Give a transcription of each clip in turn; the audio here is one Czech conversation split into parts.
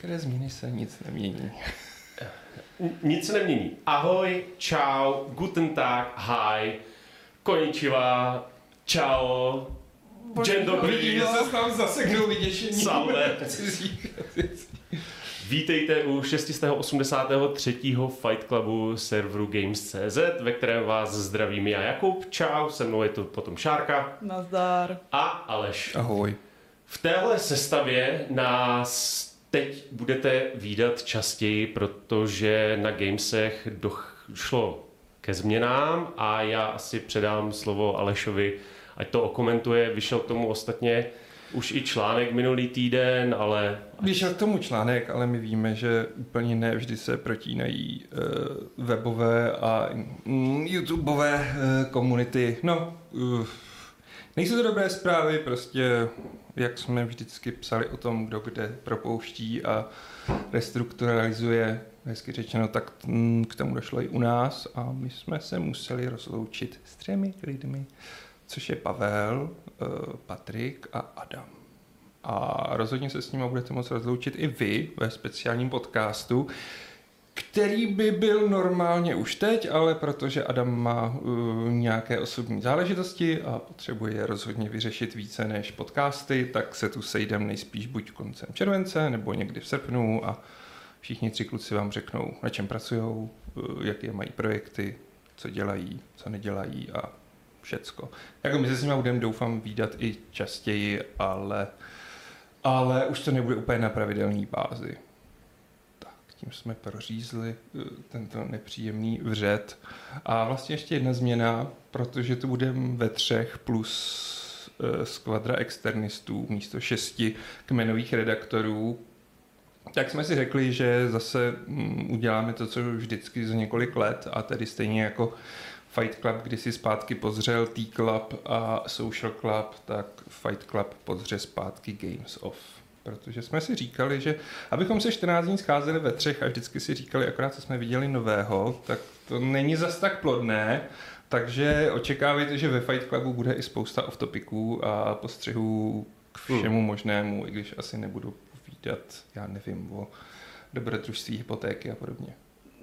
veškeré změny se nic nemění. Nic se nemění. Ahoj, čau, guten tag, hi, konnichiwa, čau, dzień dobry. Já se tam zaseknul vyděšení. Salve. Vítejte u 683. Fight Clubu serveru Games.cz, ve kterém vás zdravím já Jakub, čau, se mnou je tu potom Šárka. Nazdar. A Aleš. Ahoj. V téhle sestavě nás teď budete vídat častěji, protože na Gamesech došlo ke změnám a já asi předám slovo Alešovi, ať to okomentuje. Vyšel k tomu ostatně už i článek minulý týden, ale... Vyšel k tomu článek, ale my víme, že úplně ne vždy se protínají webové a YouTubeové komunity. Nejsou to dobré zprávy, prostě jak jsme vždycky psali o tom, kdo kde propouští a restrukturalizuje, hezky řečeno, tak k tomu došlo i u nás a my jsme se museli rozloučit s 3 lidmi, což je Pavel, Patrik a Adam. A rozhodně se s nimi budete moct rozloučit i vy ve speciálním podcastu, který by byl normálně už teď, ale protože Adam má nějaké osobní záležitosti a potřebuje je rozhodně vyřešit více než podcasty, tak se tu sejdem nejspíš buď koncem července nebo někdy v srpnu a všichni 3 kluci vám řeknou, na čem pracujou, jaké mají projekty, co dělají, co nedělají a všecko. Jako my se s nimi budeme, doufám, vídat i častěji, ale už to nebude úplně na pravidelné bázi. Tím jsme prořízli tento nepříjemný vřet. A vlastně ještě jedna změna, protože tu budeme ve 3 plus skvadra externistů místo 6 kmenových redaktorů, tak jsme si řekli, že zase uděláme to, co vždycky za několik let, a tedy stejně jako Fight Club kdysi zpátky pozřel T-Club a Social Club, tak Fight Club pozře zpátky Games Off. Protože jsme si říkali, že abychom se 14 dní scházeli ve 3 a vždycky si říkali, akorát co jsme viděli nového, tak to není zas tak plodné, takže očekávejte, že ve Fight Clubu bude i spousta off-topiků a postřehů k všemu možnému, i když asi nebudu povídat, já nevím, o dobrodružství, hypotéky a podobně.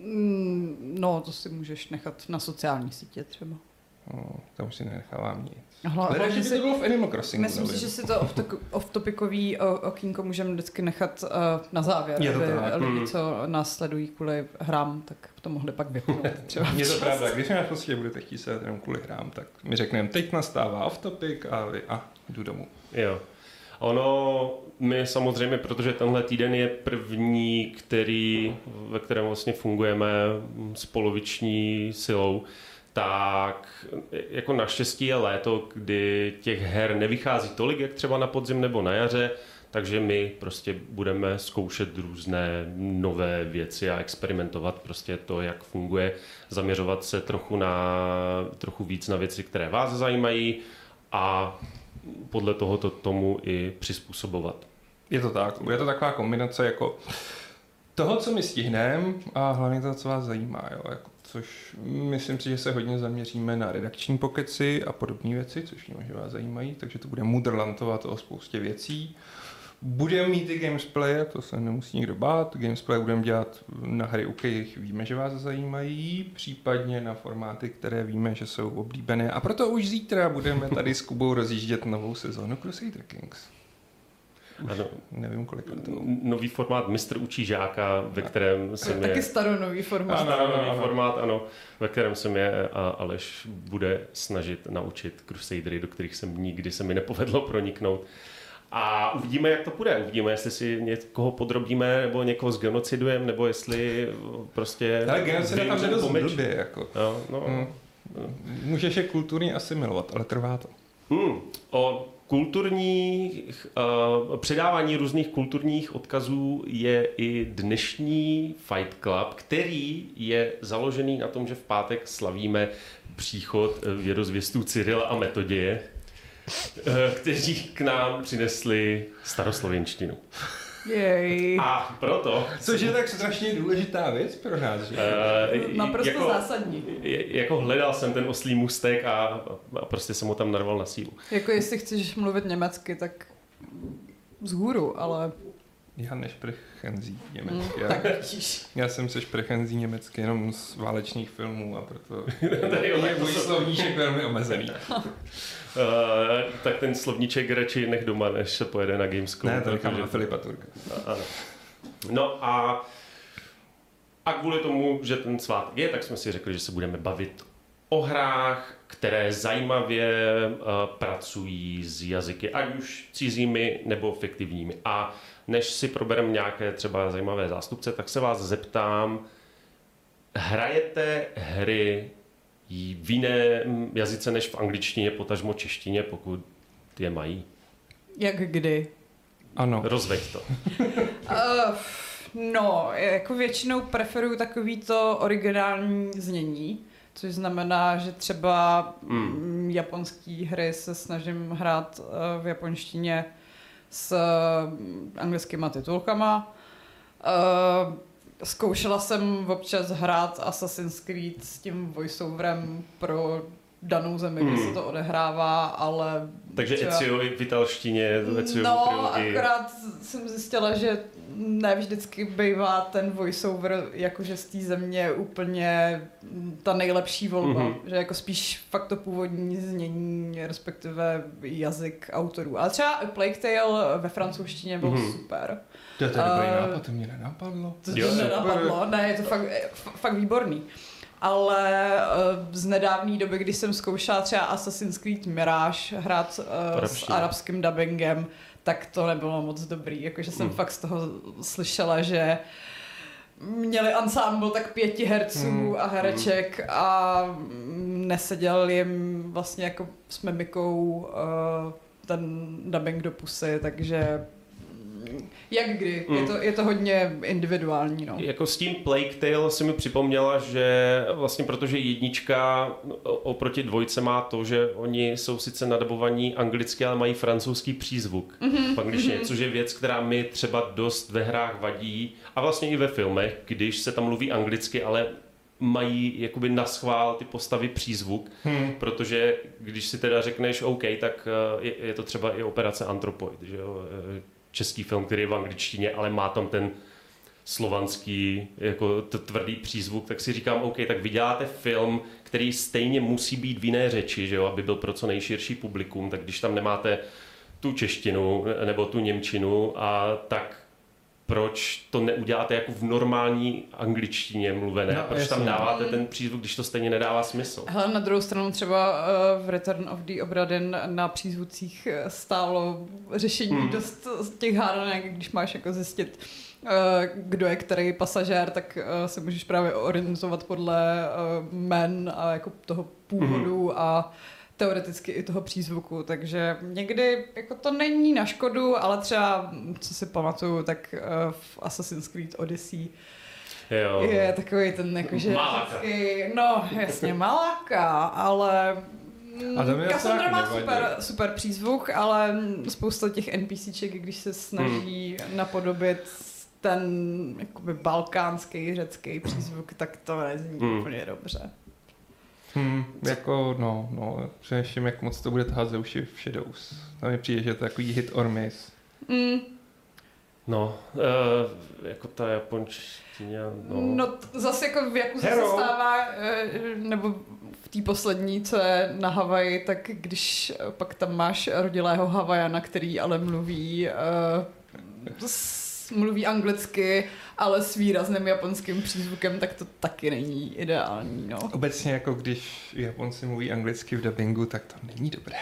No, to si můžeš nechat na sociální sítě třeba. Tam už si nenechávám nic. Ale že by to bylo v Animal Crossingu. Myslím si, že si to off-topikový okýnko můžeme vždycky nechat na závěr, aby lidi, co nás sledují kvůli hrám, tak to mohli pak vypnout. Je to pravda, když nás prostě budete chtít se jenom kvůli hrám, tak my řekneme, teď nastává off-topic a jdu domů. Jo. Ono, my samozřejmě, protože tenhle týden je první, ve kterém vlastně fungujeme s poloviční silou, tak jako naštěstí je léto, kdy těch her nevychází tolik, jak třeba na podzim nebo na jaře, takže my prostě budeme zkoušet různé nové věci a experimentovat prostě to, jak funguje, zaměřovat se trochu víc na věci, které vás zajímají a podle tohoto tomu i přizpůsobovat. Je to tak, je to taková kombinace jako toho, co my stihneme a hlavně toho, co vás zajímá, jo, jako, což myslím si, že se hodně zaměříme na redakční pokeci a podobné věci, což víme, že vás zajímají, takže to bude mudrlantovat o spoustě věcí. Budeme mít i gamesplay, to se nemusí nikdo bát, gamesplay budeme dělat na hry, u kterých víme, že vás zajímají, případně na formáty, které víme, že jsou oblíbené, a proto už zítra budeme tady s Kubou rozjíždět novou sezónu Crusader Kings. Ano. Nevím, kolik to. Nový formát Mistr učí žáka, ve kterém se mě... Taky staronový formát. Formát, ano, ve kterém se mě a Aleš bude snažit naučit Crusadery, do kterých nikdy se mi nepovedlo proniknout. A uvidíme, jak to půjde. Uvidíme, jestli si někoho podrobíme, nebo někoho zgenocidujeme, nebo jestli prostě... Ale genocida tam jde dost blbě, jako. Můžeš je kulturně asimilovat, ale trvá to. O předávání různých kulturních odkazů je i dnešní Fight Club, který je založený na tom, že v pátek slavíme příchod vědozvěstů Cyrila a Metoděje, kteří k nám přinesli staroslověnštinu. Jej. A proto... Což je tak strašně důležitá věc pro nás, že? Naprosto zásadní. Jako hledal jsem ten oslí můstek a prostě jsem ho tam narval na sílu. Jako jestli chceš mluvit německy, tak vzhůru, ale Já nešprechenzí německy. Já jsem sešprechenzí německy jenom z válečných filmů a proto je můj slovníček velmi omezený. Tak ten slovníček radši nech doma, než se pojede na Gamescom. Ne, to nechám na Filipa Turka. Ano. No a kvůli tomu, že ten svátek je, tak jsme si řekli, že se budeme bavit o hrách, které zajímavě pracují s jazyky, ať už cizími nebo fiktivními. A než si probereme nějaké třeba zajímavé zástupce, tak se vás zeptám, hrajete hry v jiném jazyce než v angličtině, potažmo češtině, pokud je mají? Jak kdy? Ano. Rozveď to. No, jako většinou preferuju takovýto originální znění, což znamená, že třeba japonský hry se snažím hrát v japonštině s anglickýma titulkama. Zkoušela jsem občas hrát Assassin's Creed s tím voiceoverem pro danou zemi, kde se to odehrává, ale... Takže Ezio i v italštině, Ezio trilogii. Akorát jsem zjistila, že ne vždycky bývá ten voiceover jakože z té země úplně ta nejlepší volba, že jako spíš fakt to původní znění, respektive jazyk autorů. Ale třeba Plague Tale ve francouzštině byl super. To je dobrý nápad, to mě nenapadlo. To mě nenapadlo, ne, je to fakt výborný. Ale z nedávné doby, když jsem zkoušela třeba Assassin's Creed Mirage hrát s arabským dubbingem, tak to nebylo moc dobrý. Jakože jsem fakt z toho slyšela, že měli ansámbl tak 5 herců a hereček a neseděl jim vlastně jako s mimikou ten dubbing do pusy, takže jak kdy. Je to hodně individuální. No. Jako s tím Plague Tale si mi připomněla, že vlastně protože jednička oproti dvojce má to, že oni jsou sice nadabovaní anglicky, ale mají francouzský přízvuk v angličtině, což je věc, která mi třeba dost ve hrách vadí a vlastně i ve filmech, když se tam mluví anglicky, ale mají jakoby naschvál ty postavy přízvuk, protože když si teda řekneš OK, tak je to třeba i Operace Anthropoid, že jo? Český film, který je v angličtině, ale má tam ten slovanský jako tvrdý přízvuk, tak si říkám, OK, tak vy děláte film, který stejně musí být v jiné řeči, že jo, aby byl pro co nejširší publikum, tak když tam nemáte tu češtinu nebo tu němčinu, a tak proč to neuděláte jako v normální angličtině mluvené? No, proč tam dáváte ten přízvuk, když to stejně nedává smysl? Hele, na druhou stranu třeba v Return of the Obra Dinn na přízvucích stálo řešení dost těch hádanek, když máš jako zjistit, kdo je který pasažér, tak se můžeš právě orientovat podle jmen a jako toho původu a teoreticky i toho přízvuku, takže někdy jako to není na škodu, ale třeba, co si pamatuju, tak v Assassin's Creed Odyssey je takový ten jakože... No, jasně, Malaka, ale... Cassandra má super přízvuk, ale spousta těch NPCček, když se snaží napodobit ten jakoby balkánský, řecký přízvuk, tak to nezní úplně dobře. Jako, no, především jak moc to bude tahat ze uši v Shadows. Tam mi přijde, že je to takový hit or miss. No, jako ta japonština, no zase jako v Jakuze se stává, nebo v té poslední, co je na Havaji, tak když pak tam máš rodilého Havajana, který ale mluví anglicky, ale s výrazným japonským přízvukem, tak to taky není ideální. No. Obecně jako když Japonci mluví anglicky v dabingu, tak to není dobré.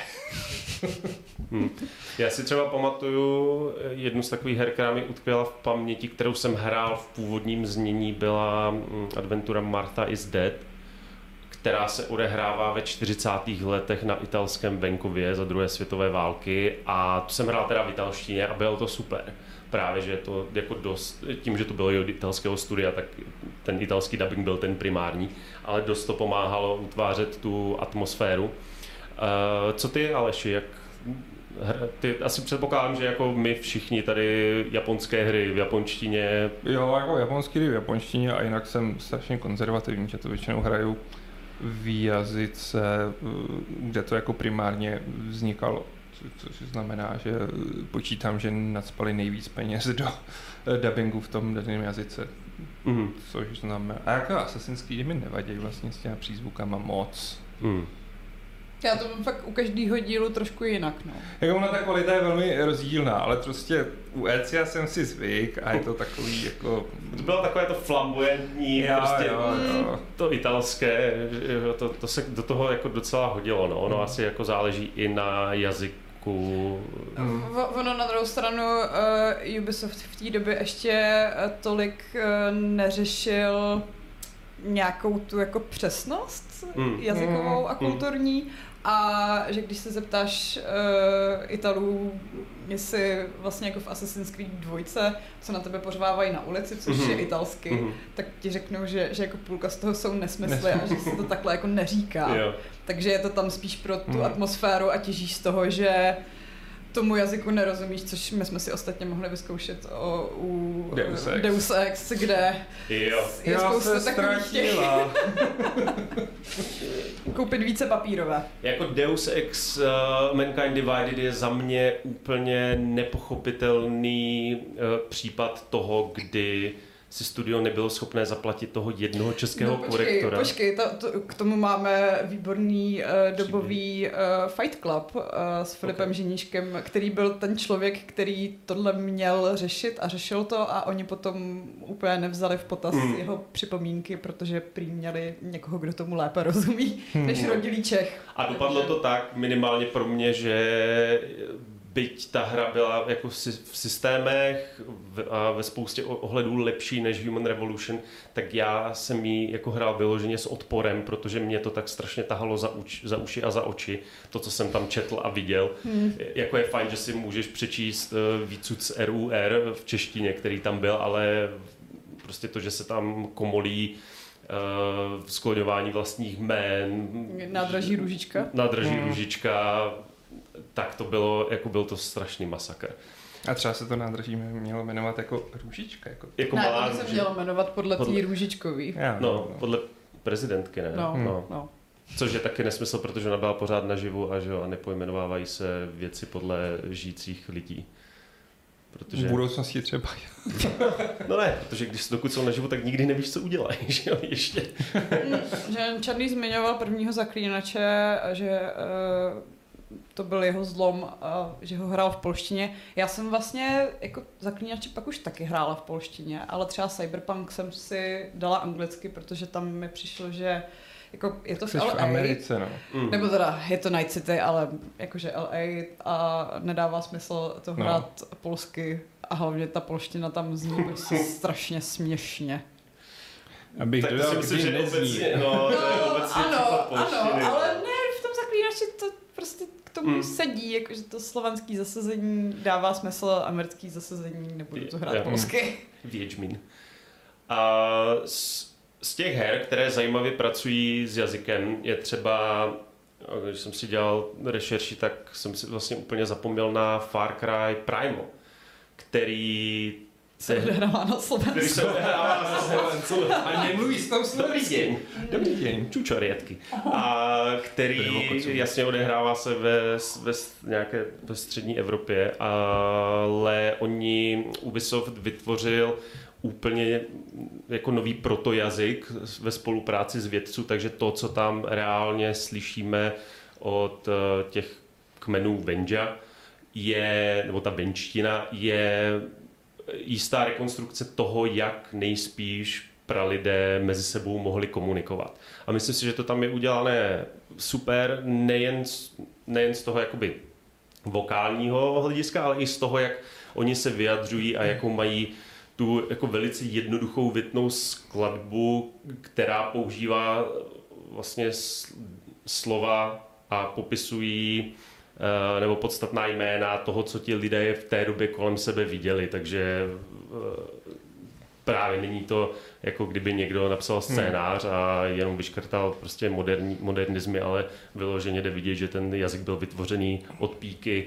Já si třeba pamatuju jednu z takových her, která mi utkvěla v paměti, kterou jsem hrál v původním znění, byla adventura Martha is Dead, která se odehrává ve 40. letech na italském venkově za druhé světové války, a to jsem hrál teda v italštině a bylo to super. Právě, že to jako dost, tím, že to bylo i od italského studia, tak ten italský dubbing byl ten primární, ale dost to pomáhalo utvářet tu atmosféru. Co ty, Aleši, jak ty asi předpokládám, že jako my všichni tady japonské hry v japonštině... Jo, jako japonské hry v japonštině, a jinak jsem strašně konzervativní, že to většinou hraju v jazyce, kde to jako primárně vznikalo. což znamená, že počítám, že nacpali nejvíc peněz do dubbingu v tom daném jazyce. Což znamená, a jako Assassin's Creed mi nevadí vlastně s těma přízvukama moc. Já to mám fakt u každého dílu trošku jinak, no. Jako ona ta kvalita je velmi rozdílná, ale prostě u Ezia jsem si zvyk a je to takový jako... To bylo takové to flamboyantní, prostě jo. To italské, to se do toho jako docela hodilo, no. Ono asi jako záleží i na jazyku. Ono na druhou stranu Ubisoft v té době ještě tolik neřešil nějakou tu jako přesnost jazykovou a kulturní a že když se zeptáš Italů, jestli vlastně jako v Assassin's Creed 2, co na tebe pořvávají na ulici, což je italsky, tak ti řeknou, že jako půlka z toho jsou nesmysly a že se to takhle jako neříká. Jo. Takže je to tam spíš pro tu atmosféru a těžíš z toho, že tomu jazyku nerozumíš, což my jsme si ostatně mohli vyzkoušet u Deus Ex, kde je spousta takových těch... Koupit více papírové. Jako Deus Ex Mankind Divided je za mě úplně nepochopitelný případ toho, kdy si studio nebylo schopné zaplatit toho jednoho českého korektora. Počkej, k tomu máme výborný dobový Fight Club s Filipem Ženíškem, který byl ten člověk, který tohle měl řešit a řešil to a oni potom úplně nevzali v potaz jeho připomínky, protože prý měli někoho, kdo tomu lépe rozumí, než rodilý Čech. A dopadlo to tak minimálně pro mě, že byť ta hra byla jako v systémech a ve spoustě ohledů lepší než Human Revolution, tak já jsem ji jako hrál vyloženě s odporem, protože mě to tak strašně tahalo za uši a za oči, to, co jsem tam četl a viděl. Jako je fajn, že si můžeš přečíst výcuc RUR v češtině, který tam byl, ale prostě to, že se tam komolí skloňování vlastních jmén. Nádraží Růžička, tak to bylo, jako byl to strašný masakr. A třeba se to nádraží mělo jmenovat jako Růžička. Jako malá růžička. Se mělo jmenovat podle té Růžičkový. Podle prezidentky, ne? No. Což je taky nesmysl, protože ona byla pořád naživu a nepojmenovávají se věci podle žijících lidí. Protože... V budoucnosti třeba. No ne, protože dokud jsou naživu, tak nikdy nevíš, co udělají, že jo, ještě. Že Čarný zmiňoval prvního Zaklínače, že to byl jeho zlom, že ho hrál v polštině. Já jsem vlastně jako Zaklínače pak už taky hrála v polštině, ale třeba Cyberpunk jsem si dala anglicky, protože tam mi přišlo, že jako je to v LA, Americe, no. Nebo teda je to Night City, ale jakože LA a nedává smysl to hrát polsky a hlavně ta polština tam zní prostě strašně směšně. Abych tak dodal, to si myslím, že obecně, ano, ale ne, v tom Zaklínači to prostě k tomu sedí, jakože to slovanský zasazení dává smysl, americký zasazení nebudu to hrát polsky. Vědžmín. A z těch her, které zajímavě pracují s jazykem, je třeba, když jsem si dělal rešerši, tak jsem si vlastně úplně zapomněl na Far Cry Primal, který se odehrává na Slovensku. A nemluví s tom Slovensku. Dobrý deň. Čučorietky. A který jasně odehrává se ve střední Evropě, ale Ubisoft vytvořil úplně jako nový protojazyk ve spolupráci s vědců, takže to, co tam reálně slyšíme od těch kmenů Venja, nebo ta venčtina, je jistá rekonstrukce toho, jak nejspíš pralidé mezi sebou mohli komunikovat. A myslím si, že to tam je udělané super, nejen z toho jakoby vokálního hlediska, ale i z toho, jak oni se vyjadřují a jakou mají tu jako velice jednoduchou větnou skladbu, která používá vlastně slova a popisují nebo podstatná jména toho, co ti lidé v té době kolem sebe viděli, takže právě není to, jako kdyby někdo napsal scénář a jenom vyškrtal prostě modernizmy, ale vyloženě jde vidět, že ten jazyk byl vytvořený od píky,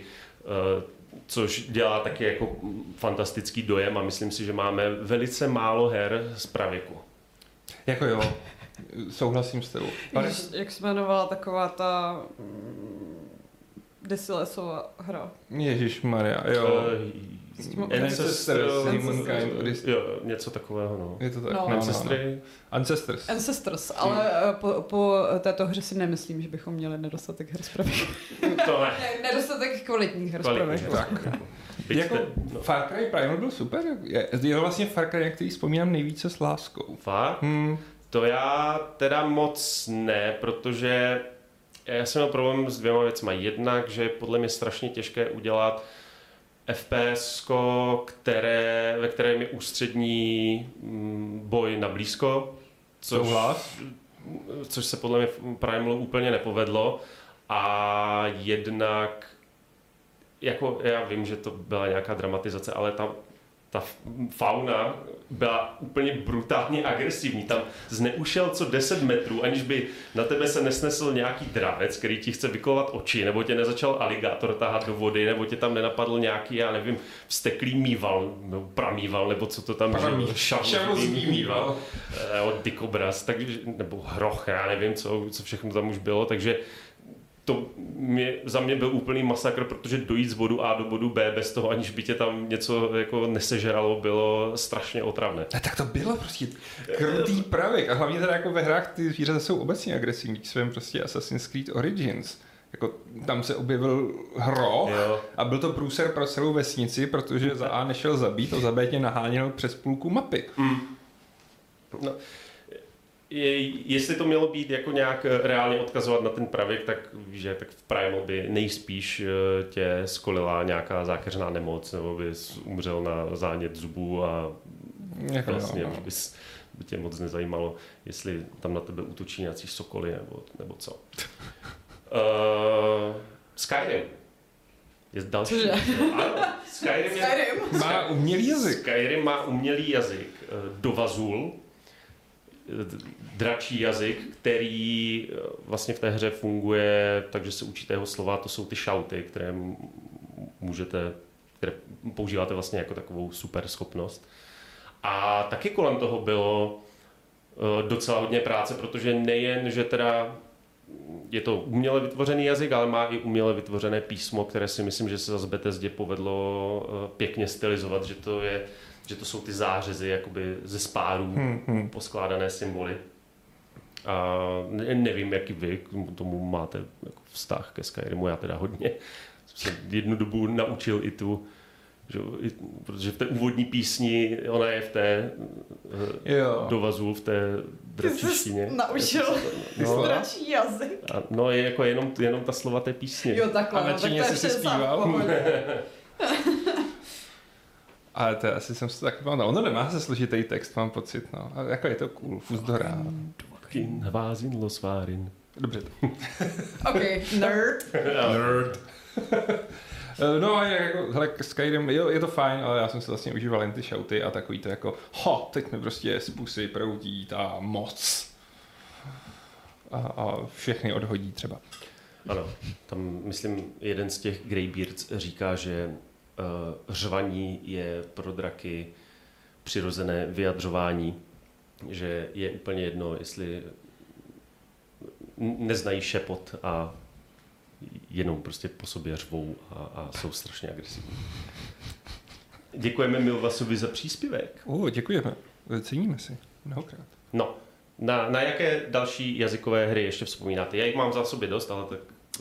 což dělá taky jako fantastický dojem a myslím si, že máme velice málo her z pravěku. Jako jo, souhlasím s tebou. Jak se jmenovala taková ta Decilesova hra. Ježišmarja, jo. Ancestors, Humankind Odyssey. Jo, něco takového, no. Je to tak. No. Ancestors. Ale po této hře si nemyslím, že bychom měli nedostatek her z pravěku. To ne. Nedostatek kvalitních her z pravěku. Tak. Jako Far Cry Primal byl super. Je to vlastně Far Cry, na který vzpomínám nejvíce s láskou. Fakt? To já teda moc ne, protože já jsem měl problém s 2 věcma. Jednak, že je podle mě strašně těžké udělat FPS, ve kterém je ústřední boj na blízko, což se podle mě v Primalu úplně nepovedlo. A jednak, jako já vím, že to byla nějaká dramatizace, ale ta fauna byla úplně brutálně agresivní. Tam zneušel co 10 metrů, aniž by na tebe se nesnesl nějaký dravec, který ti chce vykolovat oči, nebo tě nezačal aligátor tahat do vody, nebo tě tam nenapadl nějaký, já nevím, vzteklý mýval, nebo pramýval, nebo co to tam šavozný mýval, dikobraz, nebo hroch, já nevím, co všechno tam už bylo, takže to za mě byl úplný masakr, protože dojít z bodu A do bodu B bez toho, aniž by tě tam něco jako nesežralo, bylo strašně otravné. A tak to bylo prostě krutý pravěk. A hlavně teda jako ve hrách ty zvířata jsou obecně agresivní. Když svém prostě Assassin's Creed Origins. Jako tam se objevil hroch a byl to průser pro celou vesnici, protože za A nešel zabít a za B tě naháněl přes půlku mapy. No. Jestli to mělo být jako nějak reálně odkazovat na ten pravěk, tak víš, že tak v Primal by nejspíš tě skolila nějaká zákeřná nemoc, nebo bys umřel na zánět zubů a vlastně by tě moc nezajímalo, jestli tam na tebe útočí nějací sokoly nebo co. Skyrim. Je další. Ano, Skyrim má umělý jazyk. Skyrim má umělý jazyk. Dovazul, dračí jazyk, který vlastně v té hře funguje, takže se učíte jeho slova, to jsou ty šauty, které používáte vlastně jako takovou super schopnost. A taky kolem toho bylo docela hodně práce, protože nejen, že teda je to uměle vytvořený jazyk, ale má i uměle vytvořené písmo, které si myslím, že se zase Bethesdě povedlo pěkně stylizovat, že to jsou ty zářezy jakoby ze spárů poskládané symboly. A nevím, jaký vy k tomu máte jako vztah ke Skyrimu, já teda hodně. Jsem se jednu dobu naučil i tu, protože v té úvodní písni, ona je v té dovazu, v té dračíštině. Naučil dračí jazyk. No je jako jenom ta slova té písně. Jo, takhle. A většině jsi si zpíval? Ale to asi jsem si to taky pamatoval. Ono nemá se složitý text, mám pocit. No. A jako je to cool, fuzdorá. Hvázin losvárin. Dobře. OK, nerd. Nerd. No a jako, hele, Skyrim, jo, je to fajn, ale já jsem si vlastně užíval jen ty šauty a takový to jako, teď mi prostě z pusy proudí ta moc. A všechny odhodí třeba. Ano, tam myslím, jeden z těch Greybeards říká, že řvaní je pro draky přirozené vyjadřování, že je úplně jedno, jestli neznají šepot a jenom prostě po sobě řvou a jsou strašně agresivní. Děkujeme Milvasovi za příspěvek. Děkujeme. Ceníme si. Mnohokrát. No, na jaké další jazykové hry ještě vzpomínáte? Já jich mám za sobě dost, ale tak...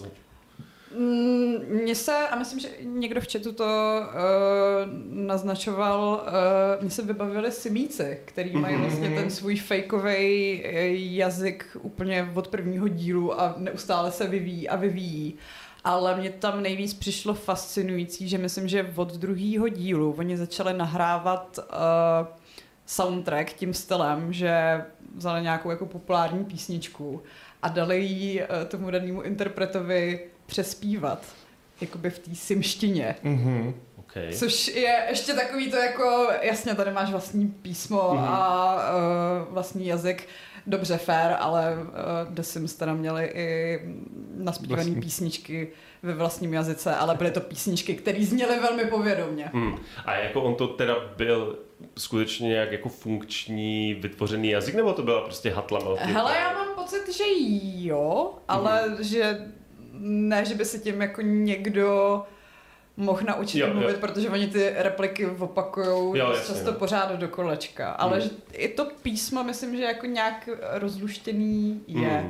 Mně se, a myslím, že někdo v chatu to naznačoval, mně se vybavili Simíci, který mají vlastně ten svůj fejkovej jazyk úplně od prvního dílu a neustále se vyvíjí. Ale mě tam nejvíc přišlo fascinující, že myslím, že od druhého dílu oni začali nahrávat soundtrack tím stylem, že vzali nějakou jako populární písničku a dali ji tomu danému interpretovi přespívat, jakoby v té simštině. Okay. Což je ještě takový to jako, jasně, tady máš vlastní písmo a vlastní jazyk, dobře, fair, ale The Sims teda měli i naspívané písničky ve vlastním jazyce, ale byly to písničky, které zněly velmi povědomně. A jako on to teda byl skutečně nějak jako funkční vytvořený jazyk, nebo to byla prostě hatla? Hele, já mám pocit, že jo, ale že ne, že by se tím jako někdo mohl naučit mluvit, protože oni ty repliky opakujou často pořád do kolečka. Ale že i to písmo, myslím, že jako nějak rozluštěný je.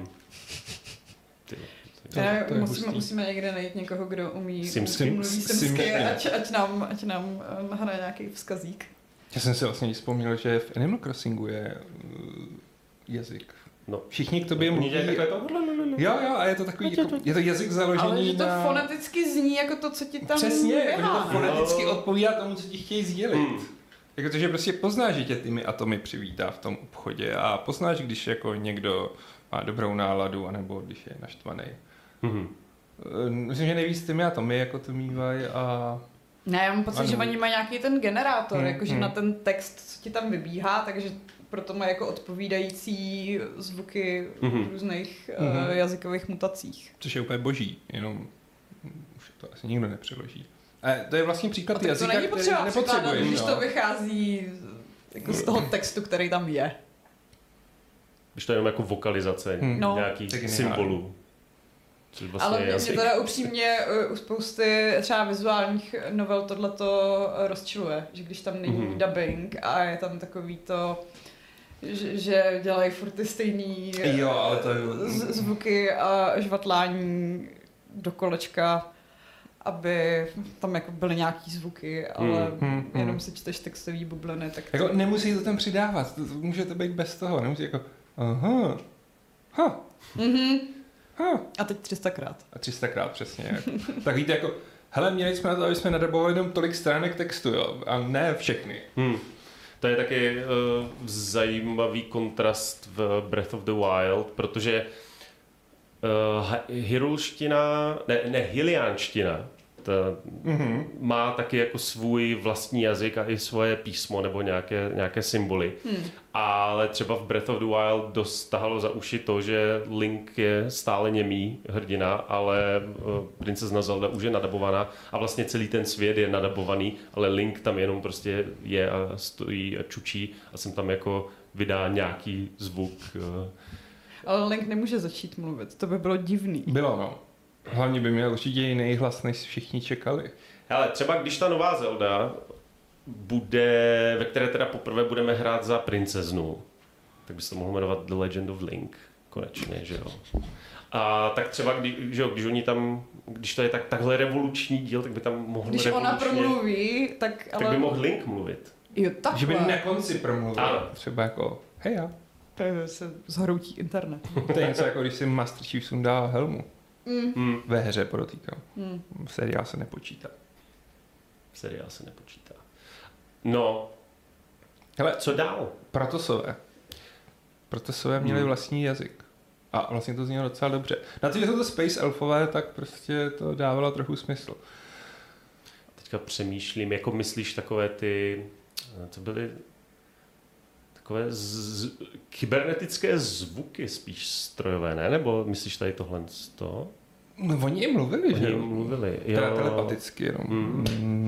Musíme někde najít někoho, kdo umí mluvit simsky, ať nám nahraje nějaký vzkazík. Já jsem si vlastně vzpomněl, že v Animal Crossingu je jazyk. No. Všichni k tobě mluví. Jo, a je to takový, jako, je to jazyk založený ale že to na... foneticky zní jako to, co ti tam přesně, běhá. jako to foneticky odpovídá tomu, co ti chtějí sdělit. Jako to, že prostě poznáš, že tě těmi atomy přivítá v tom obchodě a poznáš, když jako někdo má dobrou náladu, anebo když je naštvaný. Myslím, že nejvíc těmi atomy jako to mývají a... Ne, já mám pocit, že oni mají nějaký ten generátor, jakože na ten text, co ti tam vybíhá, takže proto mají jako odpovídající zvuky v různých jazykových mutacích. Což je úplně boží, jenom už to asi nikdo nepřeloží. A to je vlastně příklad jazyka, který nepotřebuješ. Když to vychází jako z toho textu, který tam je. Když to je jenom jako vokalizace nějakých symbolů. Vlastně ale mě teda upřímně u spousty třeba vizuálních novel tohleto rozčiluje, že když tam není dubbing a je tam takový to, že dělají furt ty stejný ale to zvuky a žvatlání do kolečka, aby tam jako byly nějaký zvuky, ale jenom si čteš textový bubliny, tak jako nemusí to tam přidávat, to může to být bez toho, nemusí jako a teď 300krát. A 300krát, přesně. Jako. Tak víte, jako, hele, měli jsme na to, aby jsme nadabovali jenom tolik stránek textu, jo, a ne všechny. To je taky zajímavý kontrast v Breath of the Wild, protože hyliánština má taky jako svůj vlastní jazyk a i svoje písmo nebo nějaké symboly. Ale třeba v Breath of the Wild dost tahalo za uši to, že Link je stále němý hrdina, ale princezna Zelda už je nadabovaná a vlastně celý ten svět je nadabovaný, ale Link tam jenom prostě je a stojí a čučí a jsem tam jako vydá nějaký zvuk. Ale Link nemůže začít mluvit, to by bylo divný. Bylo, no. Hlavně by měl určitě jiný hlas, než všichni čekali. Hele, třeba když ta nová Zelda bude, ve které teda poprvé budeme hrát za princeznu, tak by se to mohlo jmenovat The Legend of Link, konečně, že jo. A tak třeba, když oni tam, když to je takhle revoluční díl, tak by tam mohl když ona promluví, tak by mohl Link mluvit. Jo, takhle. Že by na konci promluvil. Ano. Třeba jako, hej já. To se zhroutí internet. To je něco jako, když si Master Chief sundá helmu. Ve hře podotýkám. Seriál se nepočítá. No. Hele, co dál? Protosové měli vlastní jazyk. A vlastně to znělo docela dobře. Na to, že jsou to Space Elfové, tak prostě to dávalo trochu smysl. Teďka přemýšlím, jako myslíš takové ty, to byly takové kybernetické zvuky spíš strojové, ne? Nebo myslíš tady tohle z toho? No oni jim mluvili, že? Oni jim mluvili, jo. Teda telepaticky jenom.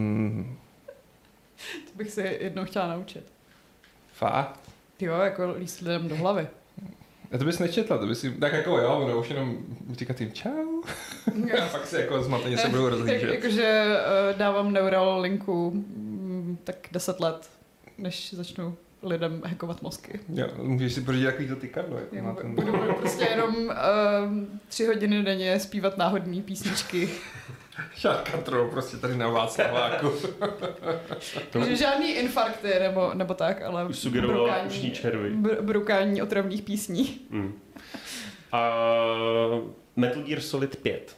To bych se jednou chtěla naučit. Fakt? Jo, jako líst lidem do hlavy. A to bys nečetla, to bys si, tak jako jo, no už jenom říkat jim čau. A pak se jako zmateně se budou rozhlížet. Jakože dávám neural linku tak 10 let, než začnu lidem hackovat mozky. Jo, můžeš si pořídit takovýto tykadlo. Budu prostě jenom 3 hodiny denně zpívat náhodný písničky. Šátkatrou prostě tady na Václaváku. Takže žádný infarkty nebo tak, ale brukání otravných písní. Metal Gear Solid 5.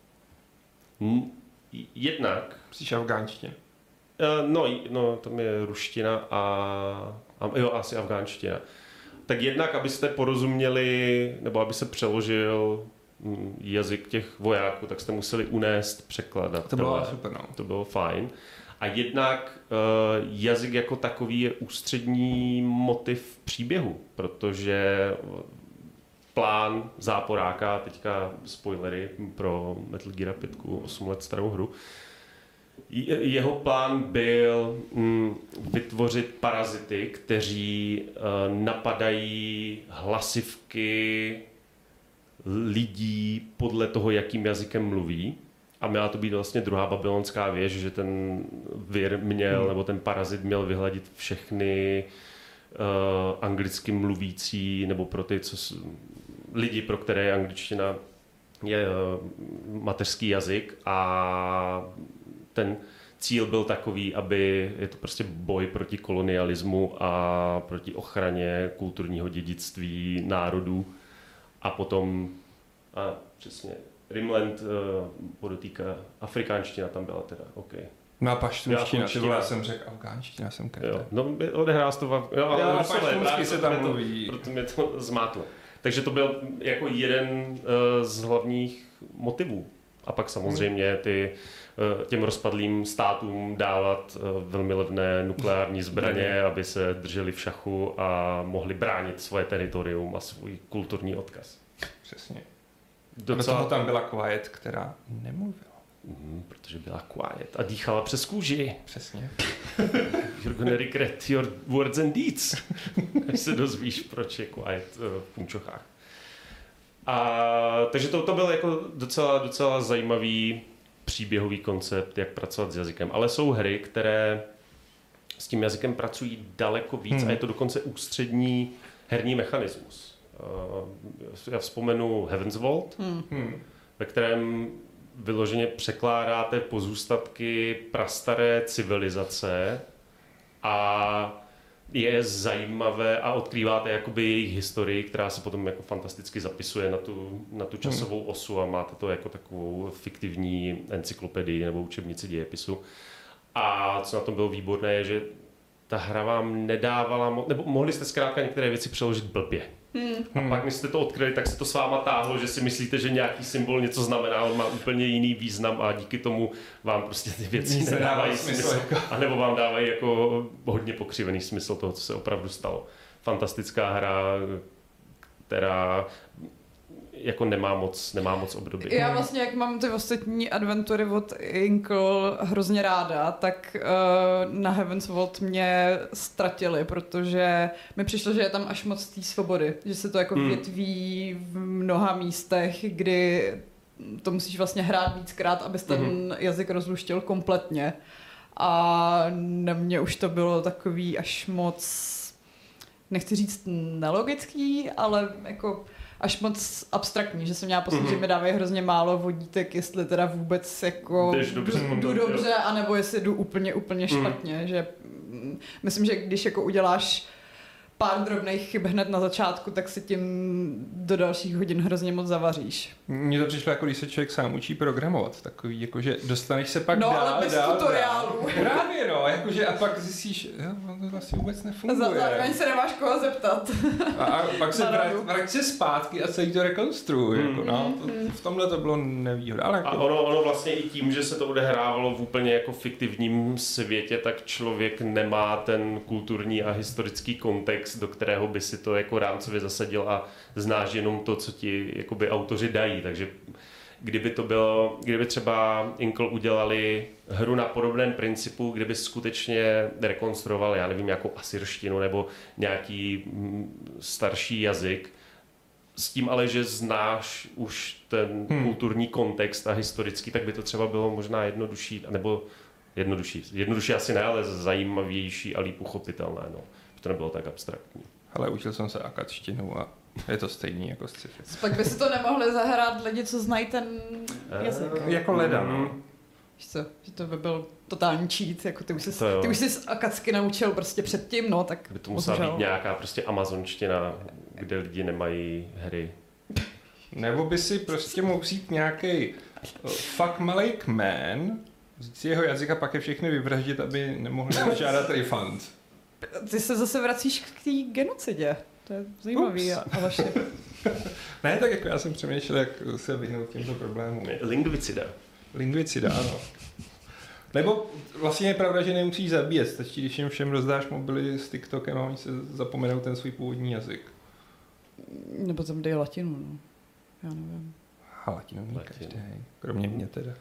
Jednak... Myslíš afgánštině? No, tam je ruština a asi afgánština. Tak jednak, abyste porozuměli, nebo aby se přeložil jazyk těch vojáků, tak jste museli unést překladat. To bylo super, no. To bylo fajn. A jednak jazyk jako takový je ústřední motiv příběhu, protože plán záporáka, teďka spoilery pro Metal Gear 5, 8 let starou hru, jeho plán byl vytvořit parazity, kteří napadají hlasivky lidí podle toho, jakým jazykem mluví. A měla to být vlastně druhá babylonská věž, že ten vir měl, nebo ten parazit měl vyhladit všechny anglicky mluvící, nebo pro ty, lidi, pro které je angličtina je mateřský jazyk, a ten cíl byl takový, aby je to prostě boj proti kolonialismu a proti ochraně kulturního dědictví národů. A potom, přesně, Rimland podotýká, afrikánština tam byla teda, OK. No a paštunština, já jsem řekl afgánština, jsem krát. No, odehrál se to ale paštunsky se tam mluví. Proto mě to zmátlo. Takže to byl jako jeden z hlavních motivů. A pak samozřejmě těm rozpadlým státům dávat velmi levné nukleární zbraně, aby se drželi v šachu a mohli bránit svoje teritorium a svůj kulturní odkaz. Přesně. Do toho tam byla Quiet, která nemluvila. Protože byla quiet a dýchala přes kůži. Přesně. You're gonna regret your words and deeds. Až se dozvíš, proč je quiet v punčochách. Takže to byl jako docela zajímavý příběhový koncept, jak pracovat s jazykem. Ale jsou hry, které s tím jazykem pracují daleko víc a je to dokonce ústřední herní mechanismus. Já vzpomenu Heaven's Vault, ve kterém vyloženě překládáte pozůstatky prastaré civilizace a je zajímavé a odkrýváte jakoby jejich historii, která se potom jako fantasticky zapisuje na tu časovou osu a máte to jako takovou fiktivní encyklopedii nebo učebnici dějepisu. A co na tom bylo výborné, je, že ta hra vám nedávala, nebo mohli jste zkrátka některé věci přeložit blbě. A pak, když jste to odkryli, tak se to s váma táhlo, že si myslíte, že nějaký symbol něco znamená, on má úplně jiný význam a díky tomu vám prostě ty věci nedávají smysl. A nebo vám dávají jako hodně pokřivený smysl toho, co se opravdu stalo. Fantastická hra, která jako nemá moc období. Já vlastně, jak mám ty ostatní adventury od Inkle hrozně ráda, tak na Heaven's Vault mě ztratili, protože mi přišlo, že je tam až moc té svobody, že se to jako větví v mnoha místech, kdy to musíš vlastně hrát víckrát, abys ten jazyk rozluštil kompletně. A na mě už to bylo takový až moc, nechci říct nelogický, ale jako až moc abstraktní, že jsem měla pocit, že mi dávají hrozně málo vodítek, jestli teda vůbec jako jdu dobře, anebo jestli jdu úplně špatně, že myslím, že když jako uděláš pár drobných chyb hned na začátku, tak si tím do dalších hodin hrozně moc zavaříš. Mně to přišlo jako když se člověk sám učí programovat, takový jakože dostaneš se pak dál, ale bez tutoriálu. Právě že a pak zjistíš, to vlastně vůbec nefunguje. Zároveň se nemáš koho zeptat. A pak se vrať se zpátky a celý to rekonstruuje. V tomhle to bylo nevýhoda. Ale a ono vlastně i tím, že se to odehrávalo v úplně jako fiktivním světě, tak člověk nemá ten kulturní a historický kontext, do kterého by si to jako rámcově zasadil a znáš jenom to, co ti jakoby autoři dají. Takže kdyby třeba Inkle udělali hru na podobném principu, kdyby skutečně rekonstruovali, já nevím, nějakou asyrštinu nebo nějaký starší jazyk, s tím ale, že znáš už ten kulturní kontext a historický, tak by to třeba bylo možná jednodušší, nebo jednodušší asi ne, ale zajímavější a líp uchopitelné, no. To nebylo tak abstraktní. Ale učil jsem se akadštinu a je to stejný jako sci-fi. Pak by si to nemohli zahrát lidi, co znají ten jazyk. Jako leda, no. Víš co, že to by byl totální cheat, jako ty už jsi akadsky naučil prostě předtím, no, tak by to musela být nějaká prostě amazonština, kde lidi nemají hry. Nebo by si prostě mohl vzít nějaký fuck malej kmen, vzít si jeho jazyk a pak je všechny vyvraždit, aby nemohli žádat refund. Ty se zase vracíš k té genocidě. To je zajímavý, ale Ne, tak jako já jsem přemýšlel, jak se vyhnout těmto problémům. Lingvicida, ano. Nebo vlastně je pravda, že nemusíš zabíjet. Stačí, když jim všem rozdáš mobily s TikTokem a oni se zapomenou ten svůj původní jazyk. Nebo tam dej latinu, no. Já nevím. A latinu umí každý, kromě mě teda.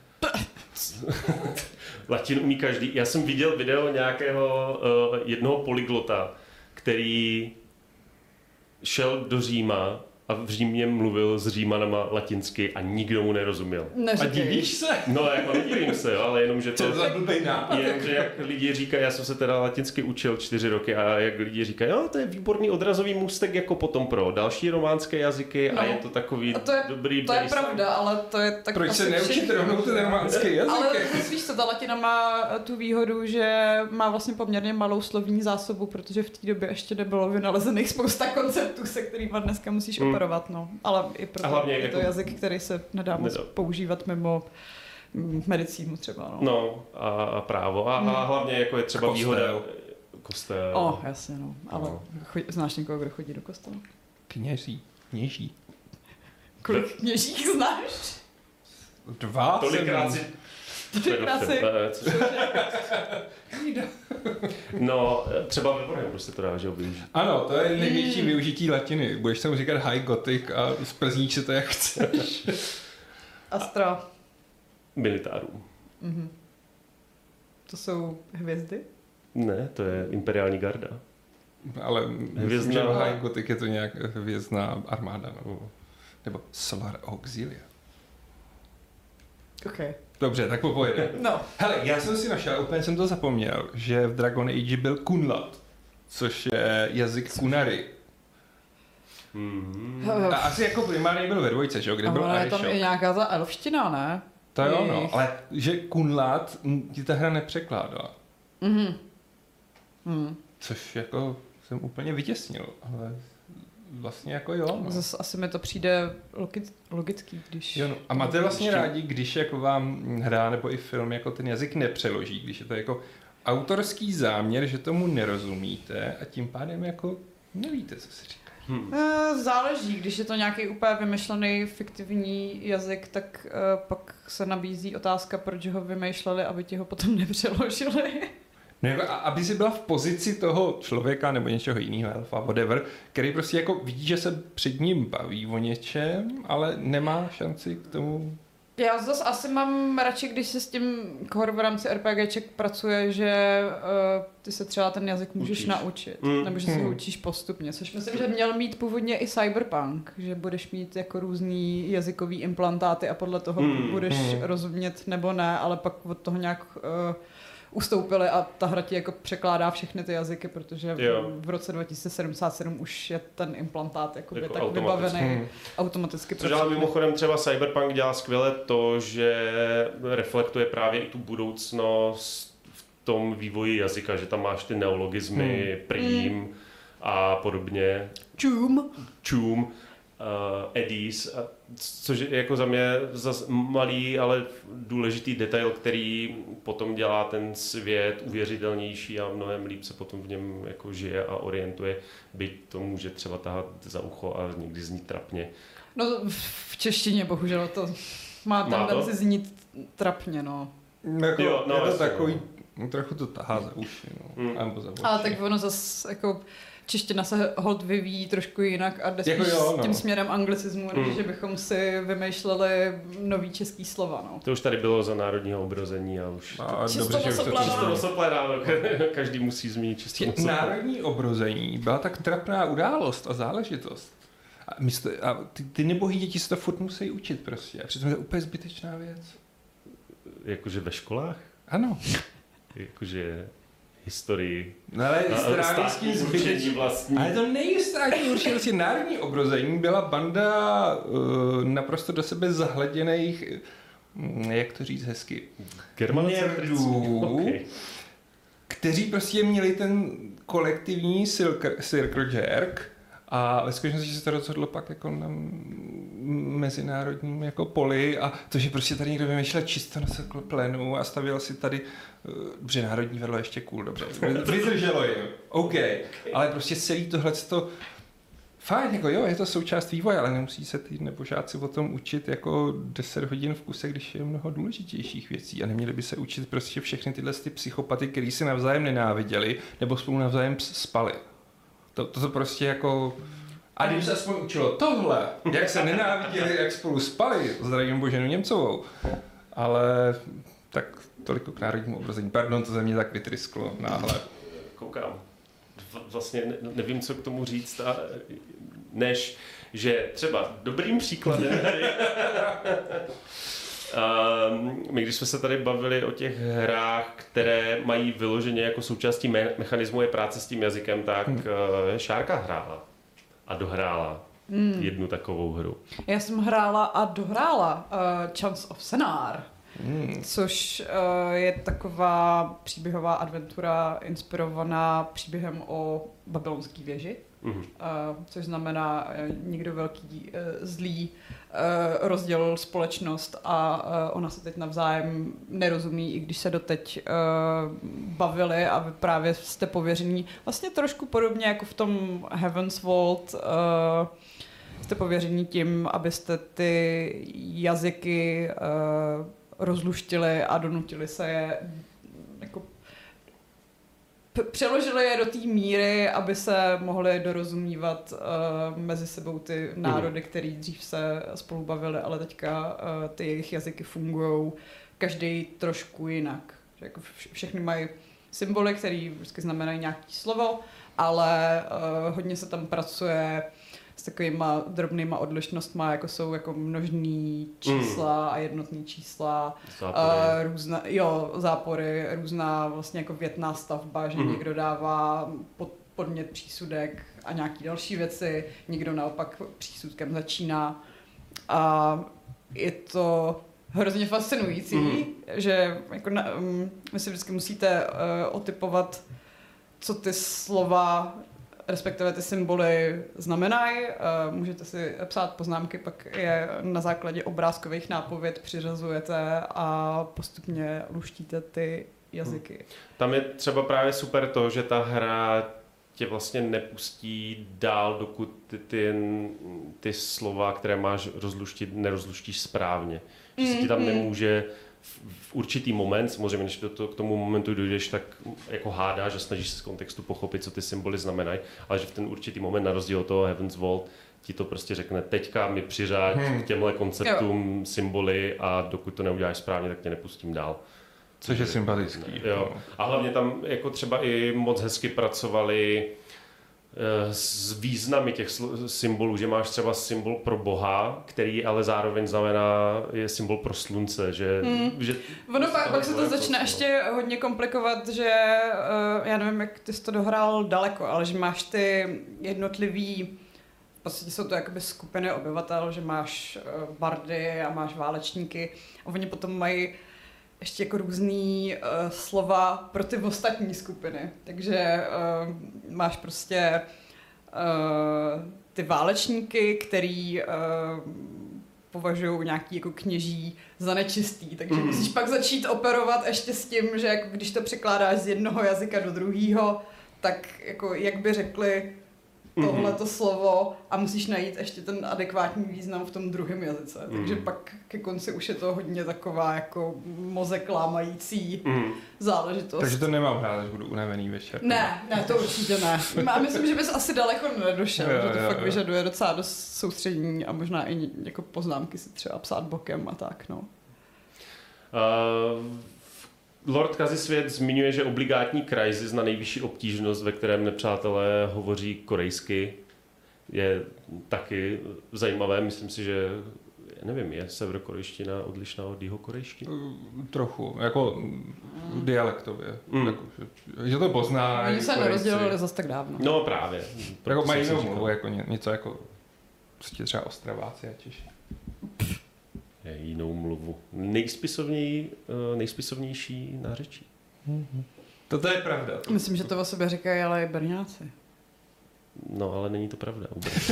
Latinu umí každý. Já jsem viděl video nějakého jednoho polyglota, který šel do Říma a v Římě mluvil s Římanama latinsky a nikdo mu nerozuměl. A divíš se? No, jako nedivím se, jo, ale jenom, že to... Co za blbej nápad? Jenomže jak lidi říkají, já jsem se teda latinsky učil 4 roky a jak lidi říkají, jo, to je výborný odrazový můstek jako potom pro další románské jazyky a je to takový dobrý to je pravda, ale to je tak... Proč se neučit rovnou ten románský jazyk? Ale víš co, ta latina má tu výhodu, že má vlastně poměrně malou slovní zásobu, protože v té době ještě nebylo vynalezených spousta konceptů, se kterýma dneska musíš operovat, no. Ale i proto je to jazyk, který se nedá moc používat mimo medicínu třeba, no. No, a právo. A hlavně jako je třeba výhoda... Kostel. Jasně, no. Ale znáš někoho, kdo chodí do kostela? Kněží. Kolik kněžích znáš? 2. Tolikrát si... No, třeba ve Warhammeru se to dá, že ho využít. Ano, to je největší využití latiny. Budeš tam říkat high gothic a zprzníš si to, jak chceš. Astra. Militárů. Mhm. To jsou hvězdy? Ne, to je imperiální garda. Ale myslím, že high gothic je to nějak hvězdná armáda nebo Solar Auxilia. Okay. Dobře, tak popojede. No. Hele, já jsem si našel, úplně jsem to zapomněl, že v Dragon Age byl Kunlat, což je jazyk Kunary. A asi jako primárně byl ve 2, že jo, kde byl Arishok. Tam je nějaká ta elfština, ne? To jo, no, ale že Kunlat ti ta hra nepřekládala. Což jako jsem úplně vytěsnil, ale vlastně jako jo. No. Zase asi mi to přijde logický, když... Jo, no. A máte vlastně rádi, když jako vám hra nebo i film jako ten jazyk nepřeloží, když je to jako autorský záměr, že tomu nerozumíte a tím pádem jako nevíte, co se říká. Záleží, když je to nějaký úplně vymyšlený fiktivní jazyk, tak pak se nabízí otázka, proč ho vymýšleli, aby ti ho potom nepřeložili. No jako, aby si byla v pozici toho člověka nebo něčeho jiného, elfa, whatever, který prostě jako vidí, že se před ním baví o něčem, ale nemá šanci k tomu. Já zase asi mám radši, když se s tím v rámci RPGček pracuje, že ty se třeba ten jazyk můžeš naučit, nebo že si ho učíš postupně, což myslím, že měl mít původně i Cyberpunk, že budeš mít jako různý jazykový implantáty a podle toho budeš rozumět nebo ne, ale pak od toho nějak ustoupili a ta hra ti jako překládá všechny ty jazyky, protože v roce 2077 už je ten implantát jako tak vybavený automaticky. Což ale mimochodem třeba Cyberpunk dělá skvěle to, že reflektuje právě i tu budoucnost v tom vývoji jazyka, že tam máš ty neologismy, prým a podobně. Čum. Eddies, což je jako za mě zas malý, ale důležitý detail, který potom dělá ten svět uvěřitelnější a mnohem líp se potom v něm jako žije a orientuje, byť to může třeba tahat za ucho a někdy znít trapně. No v češtině bohužel to má tendenci znít trapně, no. Jako, je to takový, trochu to tahá za uši, no. Ale tak ono zase jako čeština se hold vyvíjí trošku jinak a jde spíš s tím směrem anglicismu, než že bychom si vymýšleli nový český slova. No. To už tady bylo za národního obrození a už... Čisto nosoplená. Každý musí zmínit čisto nosoplená. Národní obrození byla tak trapná událost a záležitost. A ty nebohý děti se to furt musí učit prostě. A přitom je to úplně zbytečná věc. Jakože ve školách? Ano. Jakože... historii. No ale státní určení vlastní. Ale to není státní určení. Vlastně národní obrození byla banda naprosto do sebe zahleděných, jak to říct hezky, nerdů, kteří prostě měli ten kolektivní circle jerk a ve skutečnosti se to rozhodlo pak jako na mezinárodním jako poli a to, že prostě tady někdo vymýšlel čisto na plénu a stavěl si tady, dobře, národní vedlo ještě cool, dobře, vydrželo jim, OK, ale prostě celý tohleto, fajn, jako jo, je to součást vývoje, ale nemusí se ty nebožáci o tom učit jako 10 hodin v kuse, když je mnoho důležitějších věcí a neměli by se učit prostě všechny tyhle ty psychopaty, který si navzájem nenáviděli nebo spolu navzájem spali. To prostě jako... A když se aspoň učilo tohle, jak se nenáviděli, jak spolu spali, zdravím Boženu Němcovou. Ale tak toliko k národnímu obrození. Pardon, to ze mě tak vytrysklo náhle. Koukám. Vlastně nevím, co k tomu říct a než že třeba dobrým příkladem my když jsme se tady bavili o těch hrách, které mají vyloženě jako součástí mechanismu je práce s tím jazykem, tak Šárka hrála a dohrála jednu takovou hru. Já jsem hrála a dohrála Chants of Sennaar, což je taková příběhová adventura inspirovaná příběhem o babylonské věži. Což znamená, někdo velký zlý rozdělil společnost a ona se teď navzájem nerozumí, i když se doteď bavili a vy právě jste pověření vlastně trošku podobně jako v tom Heaven's Vault jste pověření tím, abyste ty jazyky rozluštili a donutili se je jako přeložili je do té míry, aby se mohly dorozumívat mezi sebou ty národy, který dřív se spolu bavili, ale teďka ty jejich jazyky fungují každý trošku jinak. Jako všechny mají symboly, které vždycky znamenají nějaké slovo, ale hodně se tam pracuje s takovýma drobnýma odlišnostma, jako jsou jako množný čísla a jednotný čísla, zápory, různá vlastně jako větná stavba, že někdo dává podmět přísudek a nějaký další věci, někdo naopak přísudkem začíná a je to hrozně fascinující, že jako vy si vždycky musíte otypovat, co ty slova respektive ty symboly znamenají. Můžete si psát poznámky, pak je na základě obrázkových nápověd přiřazujete a postupně luštíte ty jazyky. Tam je třeba právě super to, že ta hra tě vlastně nepustí dál, dokud ty slova, které máš rozluštit, nerozluštíš správně. Že se ti tam nemůže v určitý moment, samozřejmě než k tomu momentu dojdeš, tak jako hádáš, že snažíš se z kontextu pochopit, co ty symboly znamenají, ale že v ten určitý moment na rozdíl od toho Heaven's Vault ti to prostě řekne, teďka mi přiřáď k těmhle konceptům symboly a dokud to neuděláš správně, tak tě nepustím dál. Což je sympatický. Jo. A hlavně tam jako třeba i moc hezky pracovali s významy těch symbolů, že máš třeba symbol pro Boha, který ale zároveň je symbol pro slunce, že ono pak se to začne ještě hodně komplikovat, že já nevím, jak ty jsi to dohrál daleko, ale že máš ty jednotlivý, v podstatě jsou to jakoby skupiny obyvatel, že máš bardy a máš válečníky a oni potom mají ještě jako různý slova pro ty ostatní skupiny. Takže máš prostě ty válečníky, který považují nějaký jako kněží za nečistý. Takže musíš pak začít operovat ještě s tím, že jako když to překládáš z jednoho jazyka do druhého, tak jako jak by řekli tohleto slovo a musíš najít ještě ten adekvátní význam v tom druhém jazyce. Takže pak ke konci už je to hodně taková jako mozek lámající záležitost. Takže to nemám hrát, až budu unavený večer. Ne, to určitě ne. A myslím, že bys asi daleko nedošel, že to fakt vyžaduje docela dost soustředění a možná i jako poznámky si třeba psát bokem a tak, no. Lord Kazisvět zmiňuje, že obligátní Crysis na nejvyšší obtížnost, ve kterém nepřátelé hovoří korejsky, je taky zajímavé. Myslím si, že nevím, je severokorejština odlišná od jihokorejštiny? Trochu, jako dialektově. Jako, že to pozná. Oni se nerozdělili zas tak dávno. No právě. Jako mají jinou mluvu, jako něco jako prostě třeba Ostraváci a Češi. Jinou mluvu. Nejspisovnější nářečí. To je pravda. Myslím, že to o sobě říkají ale i Brňáci. No, ale není to pravda.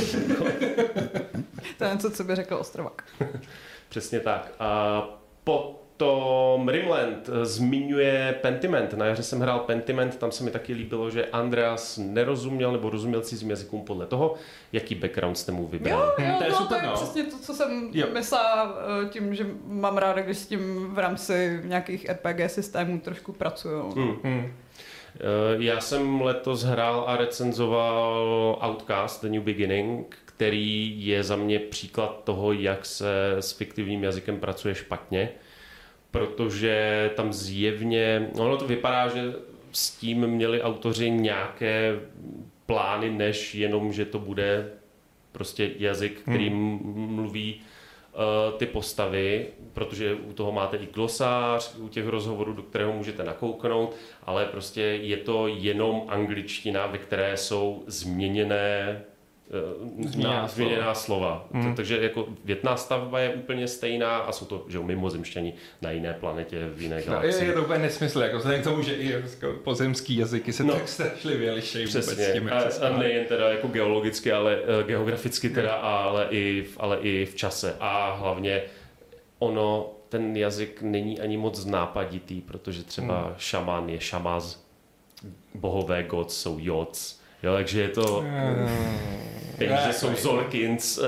To je něco, co by řekl Ostrovák. Přesně tak. A potom Rimland zmiňuje Pentiment. Na jaře jsem hrál Pentiment, tam se mi taky líbilo, že Andreas nerozuměl nebo rozuměl cizím jazykům podle toho, jaký background jste mu vybral. Jo, to je super, to je přesně to, co jsem myslela tím, že mám ráda, když s tím v rámci nějakých RPG systémů trošku pracuju. Já jsem letos hrál a recenzoval Outcast, The New Beginning, který je za mě příklad toho, jak se s fiktivním jazykem pracuje špatně, protože tam zjevně, ono to vypadá, že s tím měli autoři nějaké plány, než jenom, že to bude prostě jazyk, který mluví ty postavy, protože u toho máte i glosář, u těch rozhovorů, do kterého můžete nakouknout, ale prostě je to jenom angličtina, ve které jsou změněná slova. Takže jako větná stavba je úplně stejná a jsou to že mimozemšťani na jiné planetě, v jiné galaxii. Je to úplně nesmysl, jako vzhledem k tomu, že i pozemský jazyky se tak strašlivě liší vůbec s těmi. A nejen teda jako geologicky, ale geograficky teda, ale i v čase. A hlavně ten jazyk není ani moc nápaditý, protože třeba šaman je šamaz, bohové gods jsou jods. Jo, takže je to... Peníze jsou Zorkins.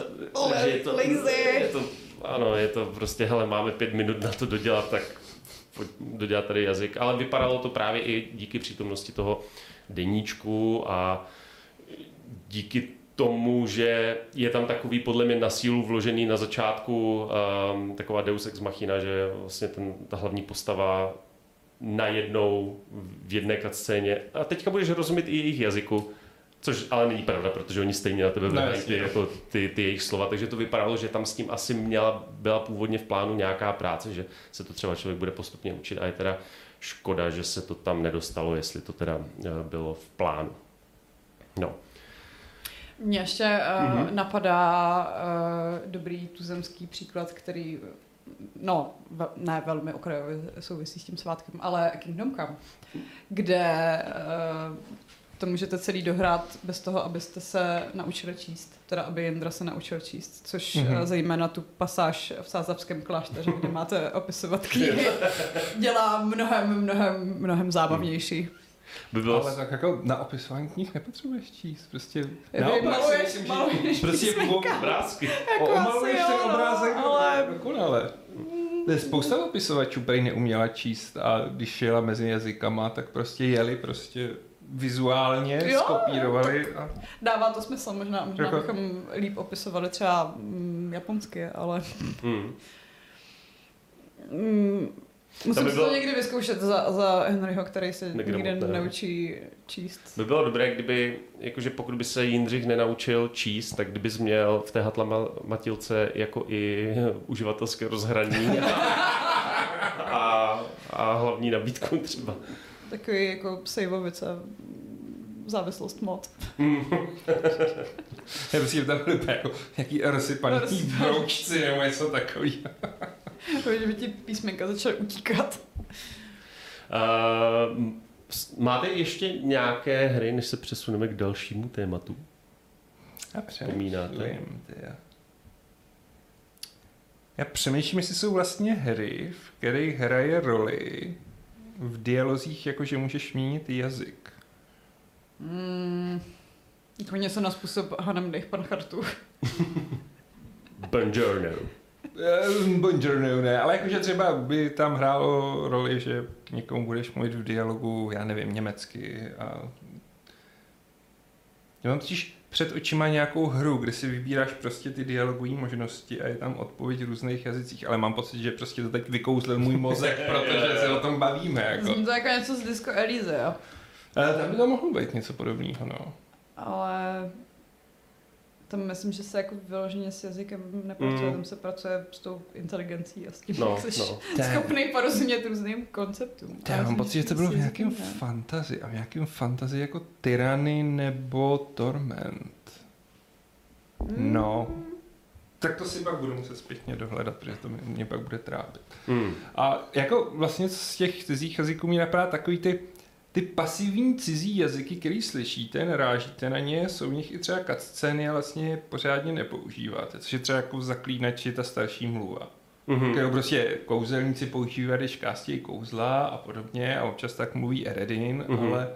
Je to prostě, hele, máme 5 minut na to dodělat, tak dodělat tady jazyk. Ale vypadalo to právě i díky přítomnosti toho deníčku a díky tomu, že je tam takový podle mě na sílu vložený na začátku taková deus ex machina, že vlastně ta hlavní postava najednou v jedné cutscéně. A teďka budeš rozumět i jejich jazyku, což ale není pravda, protože oni stejně na tebe vydají ty jejich slova, takže to vypadalo, že tam s tím asi byla původně v plánu nějaká práce, že se to třeba člověk bude postupně učit a je teda škoda, že se to tam nedostalo, jestli to teda bylo v plánu. No. Mně ještě napadá dobrý tuzemský příklad, který ne velmi okrajově souvisí s tím svátkem, ale Kingdom Come, kde to můžete celý dohrát bez toho, abyste se naučili číst, teda aby Jindra se naučil číst, což zejména tu pasáž v Sázavském klášteře, kde máte opisovat knihy, dělá mnohem zábavnější. Ale tak jako na opisování knih nepotřebuješ číst, prostě maluješ prostě obrázky. Omaluješ ten obrázek, dokonale. Spousta opisovačů prej neuměla číst a když jela mezi jazykama, tak prostě jeli vizuálně, skopírovali. A... Dává to smysl, možná bychom líp opisovali třeba japonsky, ale... Musím si to někdy vyzkoušet za Henryho, který se nikdy nenaučí číst. By bylo dobré, kdyby, jakože pokud by se Jindřich nenaučil číst, tak kdybys měl v té Hatla-Matilce jako i uživatelské rozhraní a hlavní nabídku třeba. Takový jako sejvovice, závislost mod. Já myslím, že tam byly jako nějaký rozsypaný broučci nebo něco takový. Že by ti písmenka začaly utíkat. Máte ještě nějaké hry, než se přesuneme k dalšímu tématu? Vzpomínáte? Já přemýšlím, jestli jsou vlastně hry, v kterých hraje roli v dialozích, jakože můžeš měnit jazyk. Jako něco na způsob Hanem Panchartu. Buongiorno. Buongiorno, ne, ale jakože třeba by tam hrálo roli, že někomu budeš mluvit v dialogu, já nevím, německy a... Já mám totiž před očima nějakou hru, kde si vybíráš prostě ty dialogové možnosti a je tam odpověď v různých jazycích, ale mám pocit, že prostě to teď vykouzlil můj mozek, protože se o tom bavíme. Jako. Zní to jako něco z Disco Elysium, jo? Tam by to mohlo být něco podobného, no. Ale tam myslím, že se jako vyloženě s jazykem nepracuje, tam se pracuje s tou inteligencí a s tím, jak jsi schopný porozumět různým konceptům. Já mám pocit, že to bylo v nějakém fantasy a v nějakém fantasy jako Tyranny nebo Torment. No. Tak to si pak budu muset zpětně dohledat, protože to mě pak bude trápit. A jako vlastně z těch cizích jazyků mi napadá takový ty pasivní cizí jazyky, který slyšíte, narážíte na ně, jsou v nich i třeba cutscény a vlastně je pořádně nepoužíváte, což je třeba jako v Zaklínači ta starší mluva. Kterou prostě kouzelníci používají, když kástějí kouzla a podobně a občas tak mluví Eredin, ale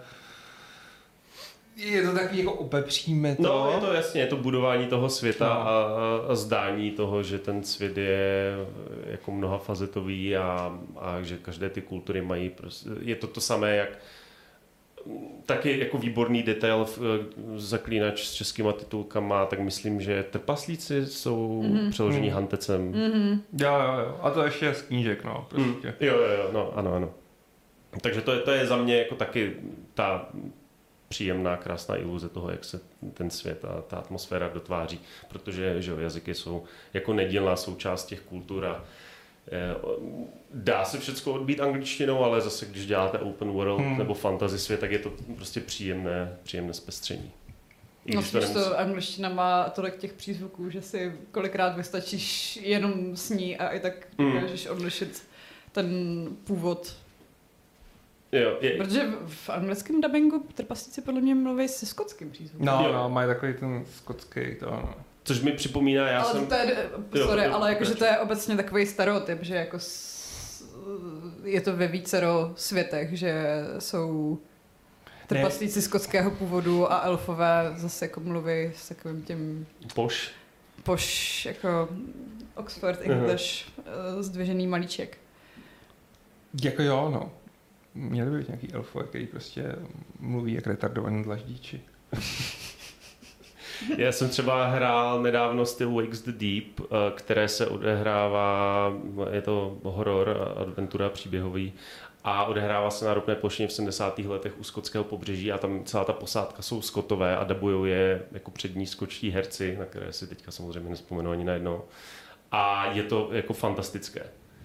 je to takový jako opepříme to. No, je to jasně, je to budování toho světa a zdání toho, že ten svět je jako mnohafazetový a že každé ty kultury mají prostě, je to samé, jak taky jako výborný detail v Zaklínač s českýma titulkama, tak myslím, že trpaslíci jsou přeložení Hantecem. Jo. A to ještě z knížek, no. Prostě. Jo, no, ano. Takže to je za mě jako taky ta příjemná, krásná iluze toho, jak se ten svět a ta atmosféra dotváří, protože že jazyky jsou jako nedílná součást těch kultur a dá se všechno odbít angličtinou, ale zase, když děláte open world nebo fantasy svět, tak je to prostě příjemné zpestření. No spíš to angličtina má tolik těch přízvuků, že si kolikrát vystačíš jenom s ní a i tak dokážeš odlišit ten původ. Jo, protože v anglickém dabingu trpaslíci podle mě mluví se skotským přízvukem. No, mají takový ten skotský to, no. Což mi připomíná, ale jakože to je obecně takový stereotyp, že jako je to ve vícero světech, že jsou trpaslíci skotského původu a elfové zase jako mluví s takovým tím poš jako Oxford English zdvižený malíček. Jako jo, no. Měli by být nějaký elfové, který prostě mluví jak retardovaný dlaždíči. Já jsem třeba hrál nedávno Still Wakes the Deep, které se odehrává, je to horor, adventura příběhový, a odehrává se na ropné plošině v 70. letech u skotského pobřeží a tam celá ta posádka jsou Skotové a dabujou je jako přední skotští herci, na které si teďka samozřejmě nespomenu ani na jedno. A je to jako fantastické.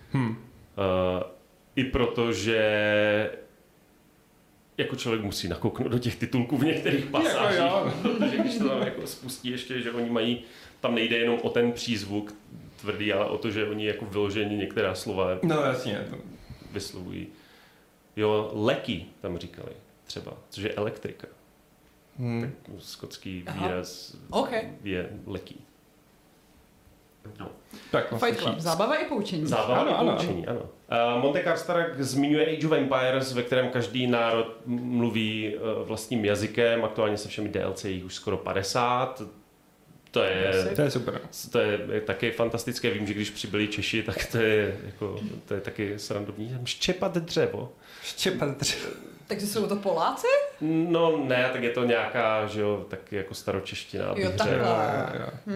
I protože jako člověk musí nakouknout do těch titulků v některých pasážích, protože když to tam jako spustí ještě, že oni mají, tam nejde jenom o ten přízvuk tvrdý, ale o to, že oni jako vyložení některá slova vyslovují. Jo, leky tam říkali třeba, což je elektrika. Tak skotský výraz je leky. No. Fight Club, zábava i poučení. Ano. Monte Karstark zmiňuje Age of Empires, ve kterém každý národ mluví vlastním jazykem, aktuálně se všemi DLC jich už skoro 50. To je super. To je taky fantastické. Vím, že když přibyli Češi, tak to je taky srandovní. Štěpat dřevo. Takže jsou to Poláci? No ne, tak je to nějaká, že jo, taky jako staročeština. Jo, takhle.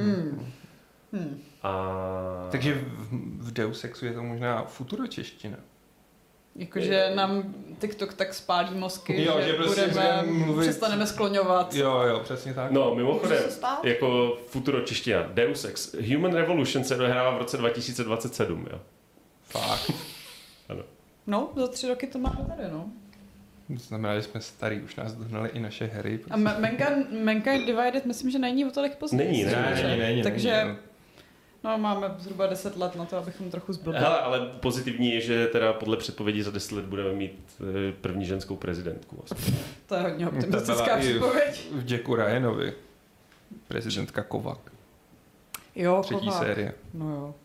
Takže v Deus Exu je to možná futuročeština. Jakože nám TikTok tak spálí mozky, jo, že prostě přestaneme skloňovat. Jo, přesně tak. No, mimochodem, jako futuročeština, Deus Ex, Human Revolution se dohrává v roce 2027, jo. Fakt. Ano. No, za 3 roky to máme tady, no. To znamená, že jsme starý, už nás dohnali i naše hry. A Mankind Divided myslím, že není o tolik později. Není. Takže no, máme zhruba 10 let na to, abychom trochu zblbili. Hele, ale pozitivní je, že teda podle předpovědí za 10 let budeme mít první ženskou prezidentku. To je hodně optimistická předpověď. V Jacku Ryanovi. Prezidentka Kovak. Jo, 3. Kovak. série. No jo.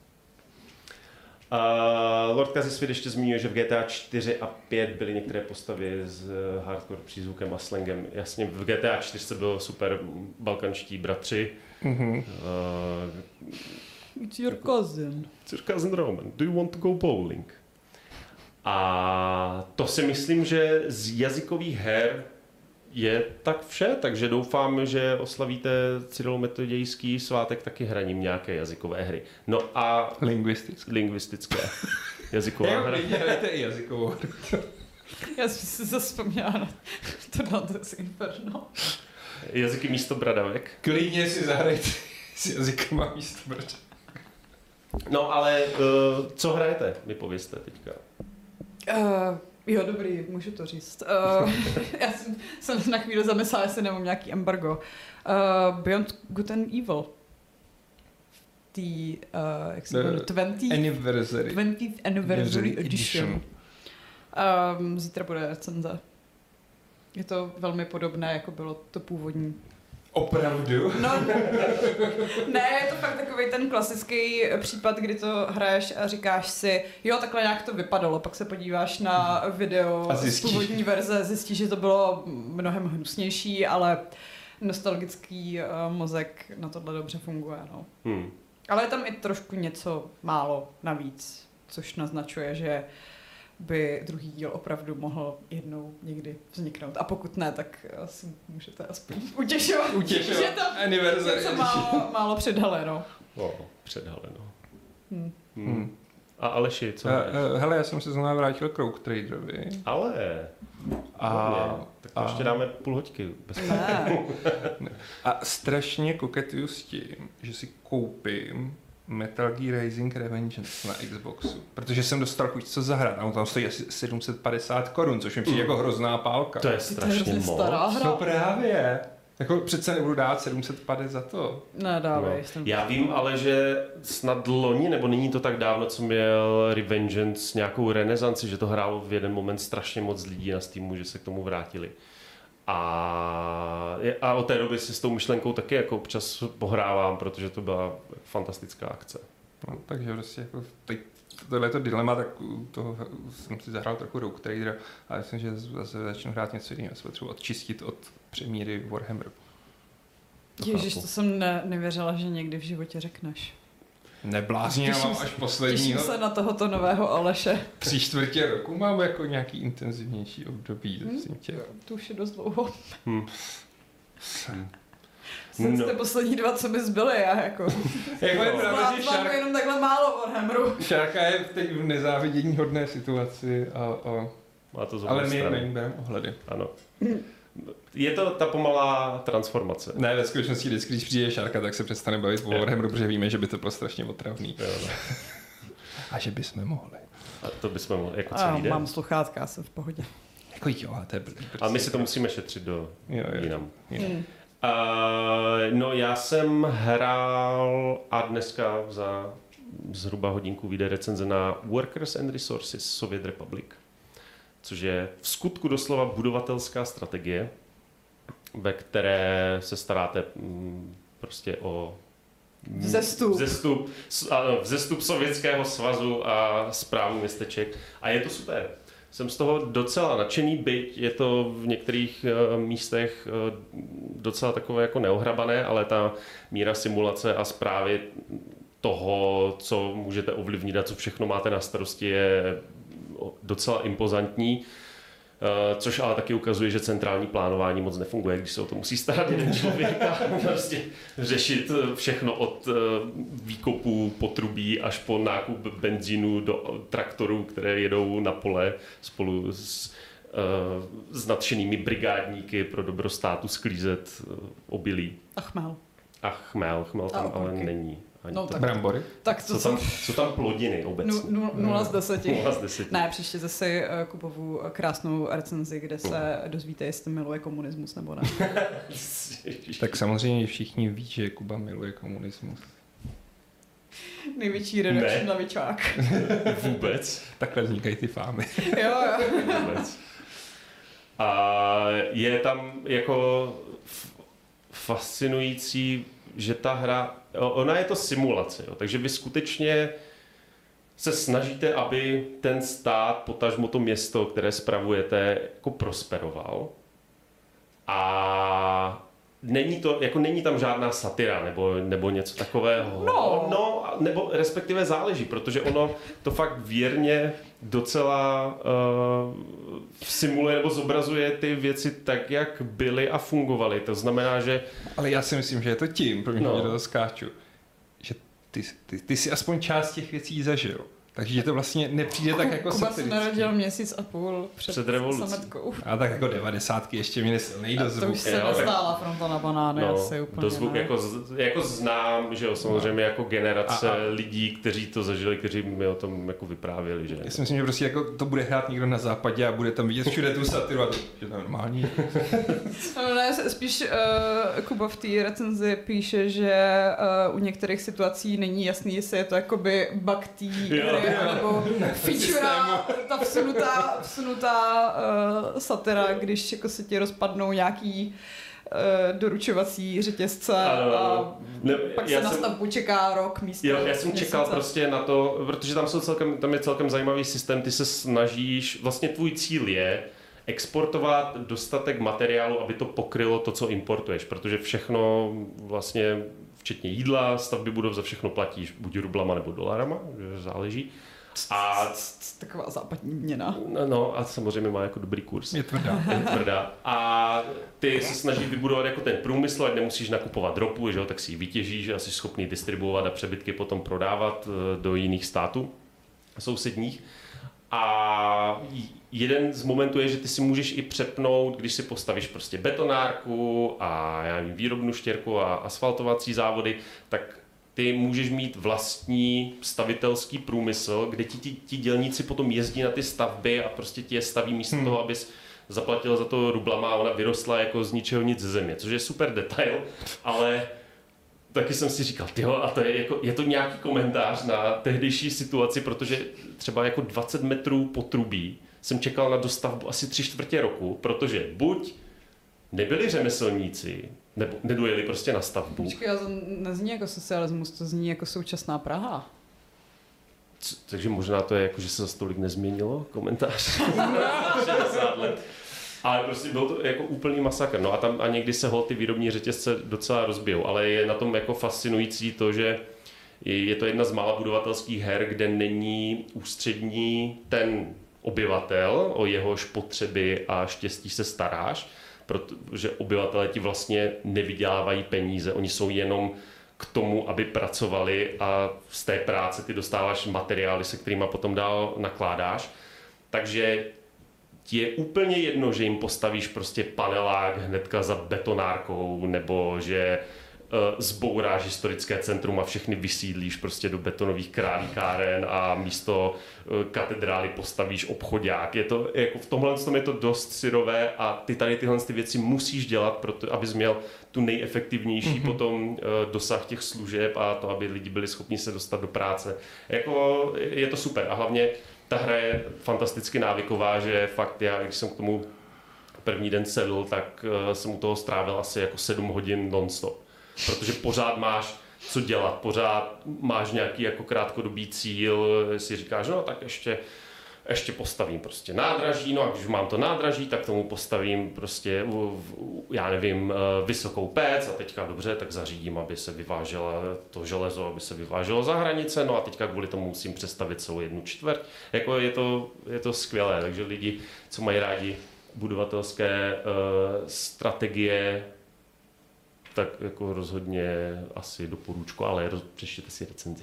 Lord Kazisvěd ještě zmiňuje, že v GTA 4 a 5 byly některé postavy s hardcore přízvukem a slangem. Jasně, v GTA 4 byl super balkanští bratři. It's your cousin. It's your cousin Roman. Do you want to go bowling? A to si myslím, že z jazykových her je tak vše, takže doufám, že oslavíte cyrilometodějský svátek taky hraním nějaké jazykové hry. No a... Lingvistické. Jazyková hra. Hrajte i jazykovou hru. Já jsem si zaspomněla na to Dante's Inferno. Jazyky místo bradavek. Klidně si zahrajte s jazykama místo bradavek. No ale co hrajete, mi povězte teďka. Jo, dobrý, můžu to říct. Já jsem na chvíli zamyslela, jestli nemám nějaký embargo. Beyond Good and Evil. Jak se jmenuje? 20th Anniversary Edition. Zítra bude recenze. Je to velmi podobné, jako bylo to původní. Opravdu? No, ne, je to fakt takový ten klasický případ, kdy to hraješ a říkáš si, jo, takhle nějak to vypadalo, pak se podíváš na video z původní verze, zjistíš, že to bylo mnohem hnusnější, ale nostalgický mozek na tohle dobře funguje, no. Ale je tam i trošku něco málo navíc, což naznačuje, že by druhý díl opravdu mohl jednou někdy vzniknout. A pokud ne, tak si můžete aspoň utěšovat. Že tam něco málo předhaleno. Předhaleno. A Aleši, co? Hele, já jsem se znovu vrátil k Rogue Traderovi. Ale? Tak to ještě dáme půl hoďky. A strašně koketuju s tím, že si koupím Metal Gear Rising Revengeance na Xboxu, protože jsem dostal chuť co zahrát a on tam stojí asi 750 korun, což mi přijde jako hrozná pálka. To je strašně moc. No právě. Jako přece nebudu dát 750 za to. Nedávej. No. Já vím ale, že snad loni, nebo není to tak dávno, co měl Revengeance nějakou renesanci, že to hrálo v jeden moment strašně moc lidí na Steamu, že se k tomu vrátili. A od té doby si s tou myšlenkou taky jako občas pohrávám, protože to byla fantastická akce. No, takže prostě jako tohleto dilema, tak toho jsem si zahrál trochu Rogue Trader, ale myslím, že zase začnu hrát něco jiného, se potřebuji odčistit od přemíry Warhammeru. Ježiš, to jsem nevěřila, že někdy v životě řekneš. Neblázně, já mám až posledního. Těším se na tohoto nového Aleše. 3/4 roku mám jako nějaký intenzivnější období. To už je dost dlouho. No. Jste poslední 2, co by zbyly, já jako... Jako je pravda, že Šárka... jenom takhle málo Warhammeru. Šárka je teď v nezávidění hodné situaci Má to ale my bereme ohledy. Ano. Je to ta pomalá transformace. Ne, ve skutečnosti vždycky, když přijde Šárka, tak se přestane bavit o Warhammeru, protože víme, že by to bylo strašně otravný. A že bychom mohli. A to bychom mohli, jako celý den. Mám sluchátka, jsem v pohodě. Jako jo, to je blbý. A my si to musíme šetřit do jinam. Jo. No já jsem hrál a dneska za zhruba hodinku vyjde recenze na Workers and Resources Soviet Republic, což je v skutku doslova budovatelská strategie, ve které se staráte prostě o vzestup Sovětského svazu a správu městeček. A je to super. Jsem z toho docela nadšený, byť je to v některých místech docela takové jako neohrabané, ale ta míra simulace a správy toho, co můžete ovlivnit a co všechno máte na starosti, je docela impozantní. Což ale taky ukazuje, že centrální plánování moc nefunguje, když se o to musí starat jeden člověk a prostě řešit všechno od výkopů potrubí až po nákup benzínu do traktorů, které jedou na pole spolu s nadšenými brigádníky pro dobro státu sklízet obilí. A chmel. A chmel tam ale není. No, tak, brambory. Tak to jsou tam plodiny obecně. 0 z 10. 0 z 10. Ne, příště zase Kubovu krásnou recenzi, kde se dozvíte, jestli miluje komunismus nebo ne. Tak samozřejmě všichni ví, že Kuba miluje komunismus. Největší redakční lavičák. Vůbec. Takhle vznikají ty fámy. Jo. Vůbec. A je tam jako fascinující, že ta hra, ona je to simulace, jo, takže vy skutečně se snažíte, aby ten stát, potažmo to město, které spravujete, jako prosperoval. A není tam žádná satira nebo něco takového. No, nebo respektive záleží, protože ono to fakt věrně docela simuluje nebo zobrazuje ty věci tak, jak byly a fungovaly. To znamená, že... Ale já si myslím, že je to tím, pro mě do toho skáču, že ty si aspoň část těch věcí zažil. Takže to vlastně nepřijde tak jako Kuba satiricky. se narodil měsíc a půl před revolucí. sametkou. A tak jako 90. ještě měli silný dozvuk. To už se nestála fronta na banány asi úplně. Dozvuk jako znám, že jo, samozřejmě jako generace lidí, kteří to zažili, kteří mi o tom jako vyprávěli. Že? Já si myslím, že prostě jako to bude hrát někdo na západě a bude tam vidět všude tu satiru a to je normální. No ne, spíš Kuba v té recenzi píše, že u některých situací není jasný, jestli je to jakoby bug té hry, nebo feature, ta vsunutá satira, když jako se ti rozpadnou nějaký doručovací řetězce a pak se na stavbu čeká rok místo. Já jsem čekal prostě na to, protože tam je celkem zajímavý systém, ty se snažíš, vlastně tvůj cíl je exportovat dostatek materiálu, aby to pokrylo to, co importuješ, protože všechno vlastně, včetně jídla, stavby budov, za všechno platíš buď rublama nebo dolarama, záleží. A taková západní měna. No a samozřejmě má jako dobrý kurz. Je tvrdá. A ty se snažíš vybudovat jako ten průmysl, ať nemusíš nakupovat ropu, že jo, tak si ji vytěžíš a jsi schopný distribuovat a přebytky potom prodávat do jiných států sousedních. A jeden z momentů je, že ty si můžeš i přepnout, když si postavíš prostě betonárku a já nevím, výrobnu štěrku a asfaltovací závody, tak ty můžeš mít vlastní stavitelský průmysl, kde ti dělníci potom jezdí na ty stavby a prostě ti je staví místo toho, abys zaplatil za to rublama a ona vyrostla jako z ničeho nic ze země, což je super detail, ale taky jsem si říkal, tyjo, a to je to nějaký komentář na tehdejší situaci, protože třeba jako 20 metrů potrubí jsem čekal na dostavbu asi 3/4 roku, protože buď nebyli řemeslníci, nebo nedojeli prostě na stavbu. Počkej, to nezní jako socialismus, to zní jako současná Praha. Takže možná to je jako, že se za tolik nezměnilo komentář. 60 let. Ale prostě byl to jako úplný masakr. No a někdy se ty výrobní řetězce docela rozbijou, ale je na tom jako fascinující to, že je to jedna z mála budovatelských her, kde není ústřední ten obyvatel, o jehož potřeby a štěstí se staráš, protože obyvatelé ti vlastně nevydělávají peníze, oni jsou jenom k tomu, aby pracovali a z té práce ty dostáváš materiály, se kterými potom dál nakládáš. Takže ti je úplně jedno, že jim postavíš prostě panelák hnedka za betonárkou, nebo že zbouráš historické centrum a všechny vysídlíš prostě do betonových králíkáren a místo katedrály postavíš obchodák. Je to, jako v tomhle je to dost syrové a ty tyhle věci musíš dělat, proto, abys měl tu nejefektivnější potom dosah těch služeb a to, aby lidi byli schopni se dostat do práce. Jako, je to super a hlavně ta hra je fantasticky návyková, že fakt já, když jsem k tomu první den sedl, tak jsem u toho strávil asi jako 7 hodin non-stop. Protože pořád máš co dělat, pořád máš nějaký jako krátkodobý cíl, si říkáš, no tak ještě postavím prostě nádraží, no a když mám to nádraží, tak tomu postavím prostě, já nevím, vysokou pec a teďka dobře, tak zařídím, aby se vyváželo to železo, aby se vyváželo za hranice, no a teďka kvůli tomu musím přestavit celou 1/4. Jako je to skvělé, takže lidi, co mají rádi budovatelské strategie, tak jako rozhodně asi doporučku, ale přečtěte si recenzi.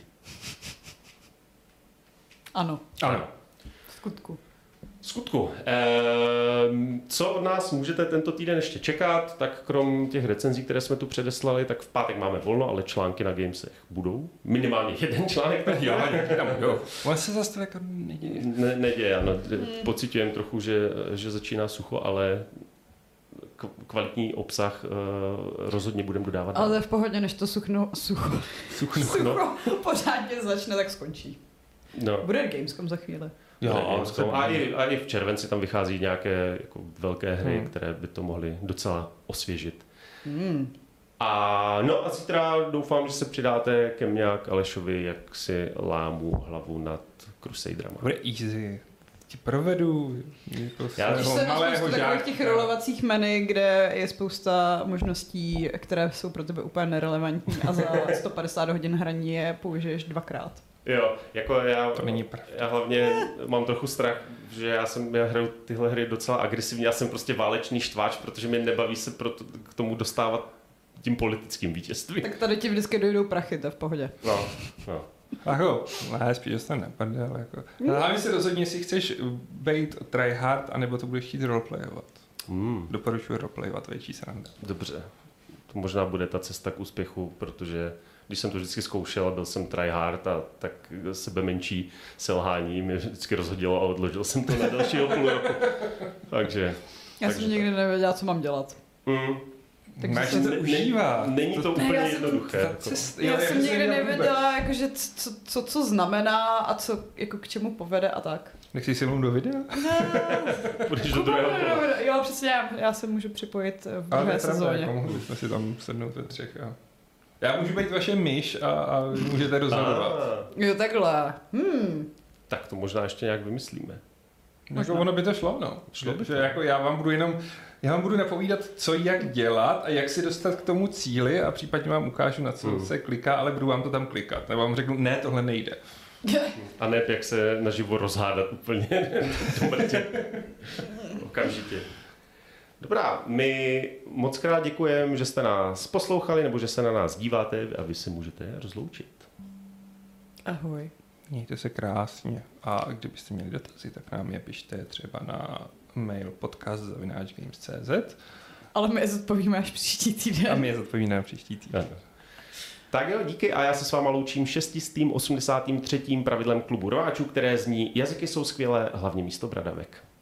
Ano. Ano. Skutku. Co od nás můžete tento týden ještě čekat, tak krom těch recenzí, které jsme tu předeslali, tak v pátek máme volno, ale články na Gamesech budou. Minimálně jeden článek. Jo. Ono se zase jako neděje. Neděje, ano. Pociťujem trochu, že začíná sucho, ale kvalitní obsah rozhodně budeme dodávat. Ale v pohodě, než to sucho pořádně začne, tak skončí. No. Bude Gamescom za chvíli. Jo, a i v červenci tam vychází nějaké jako velké hry, které by to mohly docela osvěžit. A zítra doufám, že se přidáte ke mně a k Alešovi, jak si lámu hlavu nad Crusaderama. Bude easy. Ti provedu jako svého malého žáka. Těch rolovacích menu, kde je spousta možností, které jsou pro tebe úplně nerelevantní a za 150 hodin hraní je použiješ 2krát. Jo, jako já hlavně mám trochu strach, že já hraju tyhle hry docela agresivně, já jsem prostě válečný štváč, protože mě nebaví se k tomu dostávat tím politickým vítězstvím. Tak tady ti vždycky dojdou prachy, to v pohodě. No. Jako, ne, spíš dostane nepadne, ale jako. Hlavně si rozhodně, jestli chceš být tryhard, anebo to budeš chtít roleplayovat. Doporučuji roleplayovat, větší sranda. Dobře, to možná bude ta cesta k úspěchu, protože když jsem to vždycky zkoušel, byl jsem tryhard a tak sebe menší selhání mě vždycky rozhodilo a odložil jsem to na dalšího půl roku. Takže jsem nikdy nevěděla, co mám dělat. Takže to užívá. Není to úplně jednoduché. Já jsem nikdy nevěděla, jakože, co znamená a co jako k čemu povede a tak. Nechci si mluvit do videa? Ne. Půjdeš do druhého kola. Jo, přesně, já se můžu připojit v druhé sezóně. Jako mohli jsme si tam sednout ve 3. Jo. Já můžu být vaše myš a můžete rozhodovat. Jo, takhle. Tak to možná ještě nějak vymyslíme. Jako ono by to šlo, no. Šlo by to. Jako já vám budu napovídat, co jak dělat a jak si dostat k tomu cíli a případně vám ukážu, na co se kliká, ale budu vám to tam klikat. Nebo vám řeknu, ne, tohle nejde. A ne, jak se naživo rozhádat úplně do mrtě. Okamžitě. Dobrá, my moc krát děkujeme, že jste nás poslouchali nebo že se na nás díváte a vy se můžete rozloučit. Ahoj. Mějte se krásně a kdybyste měli dotazy, tak nám je pište třeba na mail podcast@games.cz. Ale my je zodpovíme až příští týden. A my je zodpovíme příští týden. Tak jo, díky a já se s váma loučím 683. pravidlem klubu rváčů, které zní: jazyky jsou skvělé, hlavně místo bradavek.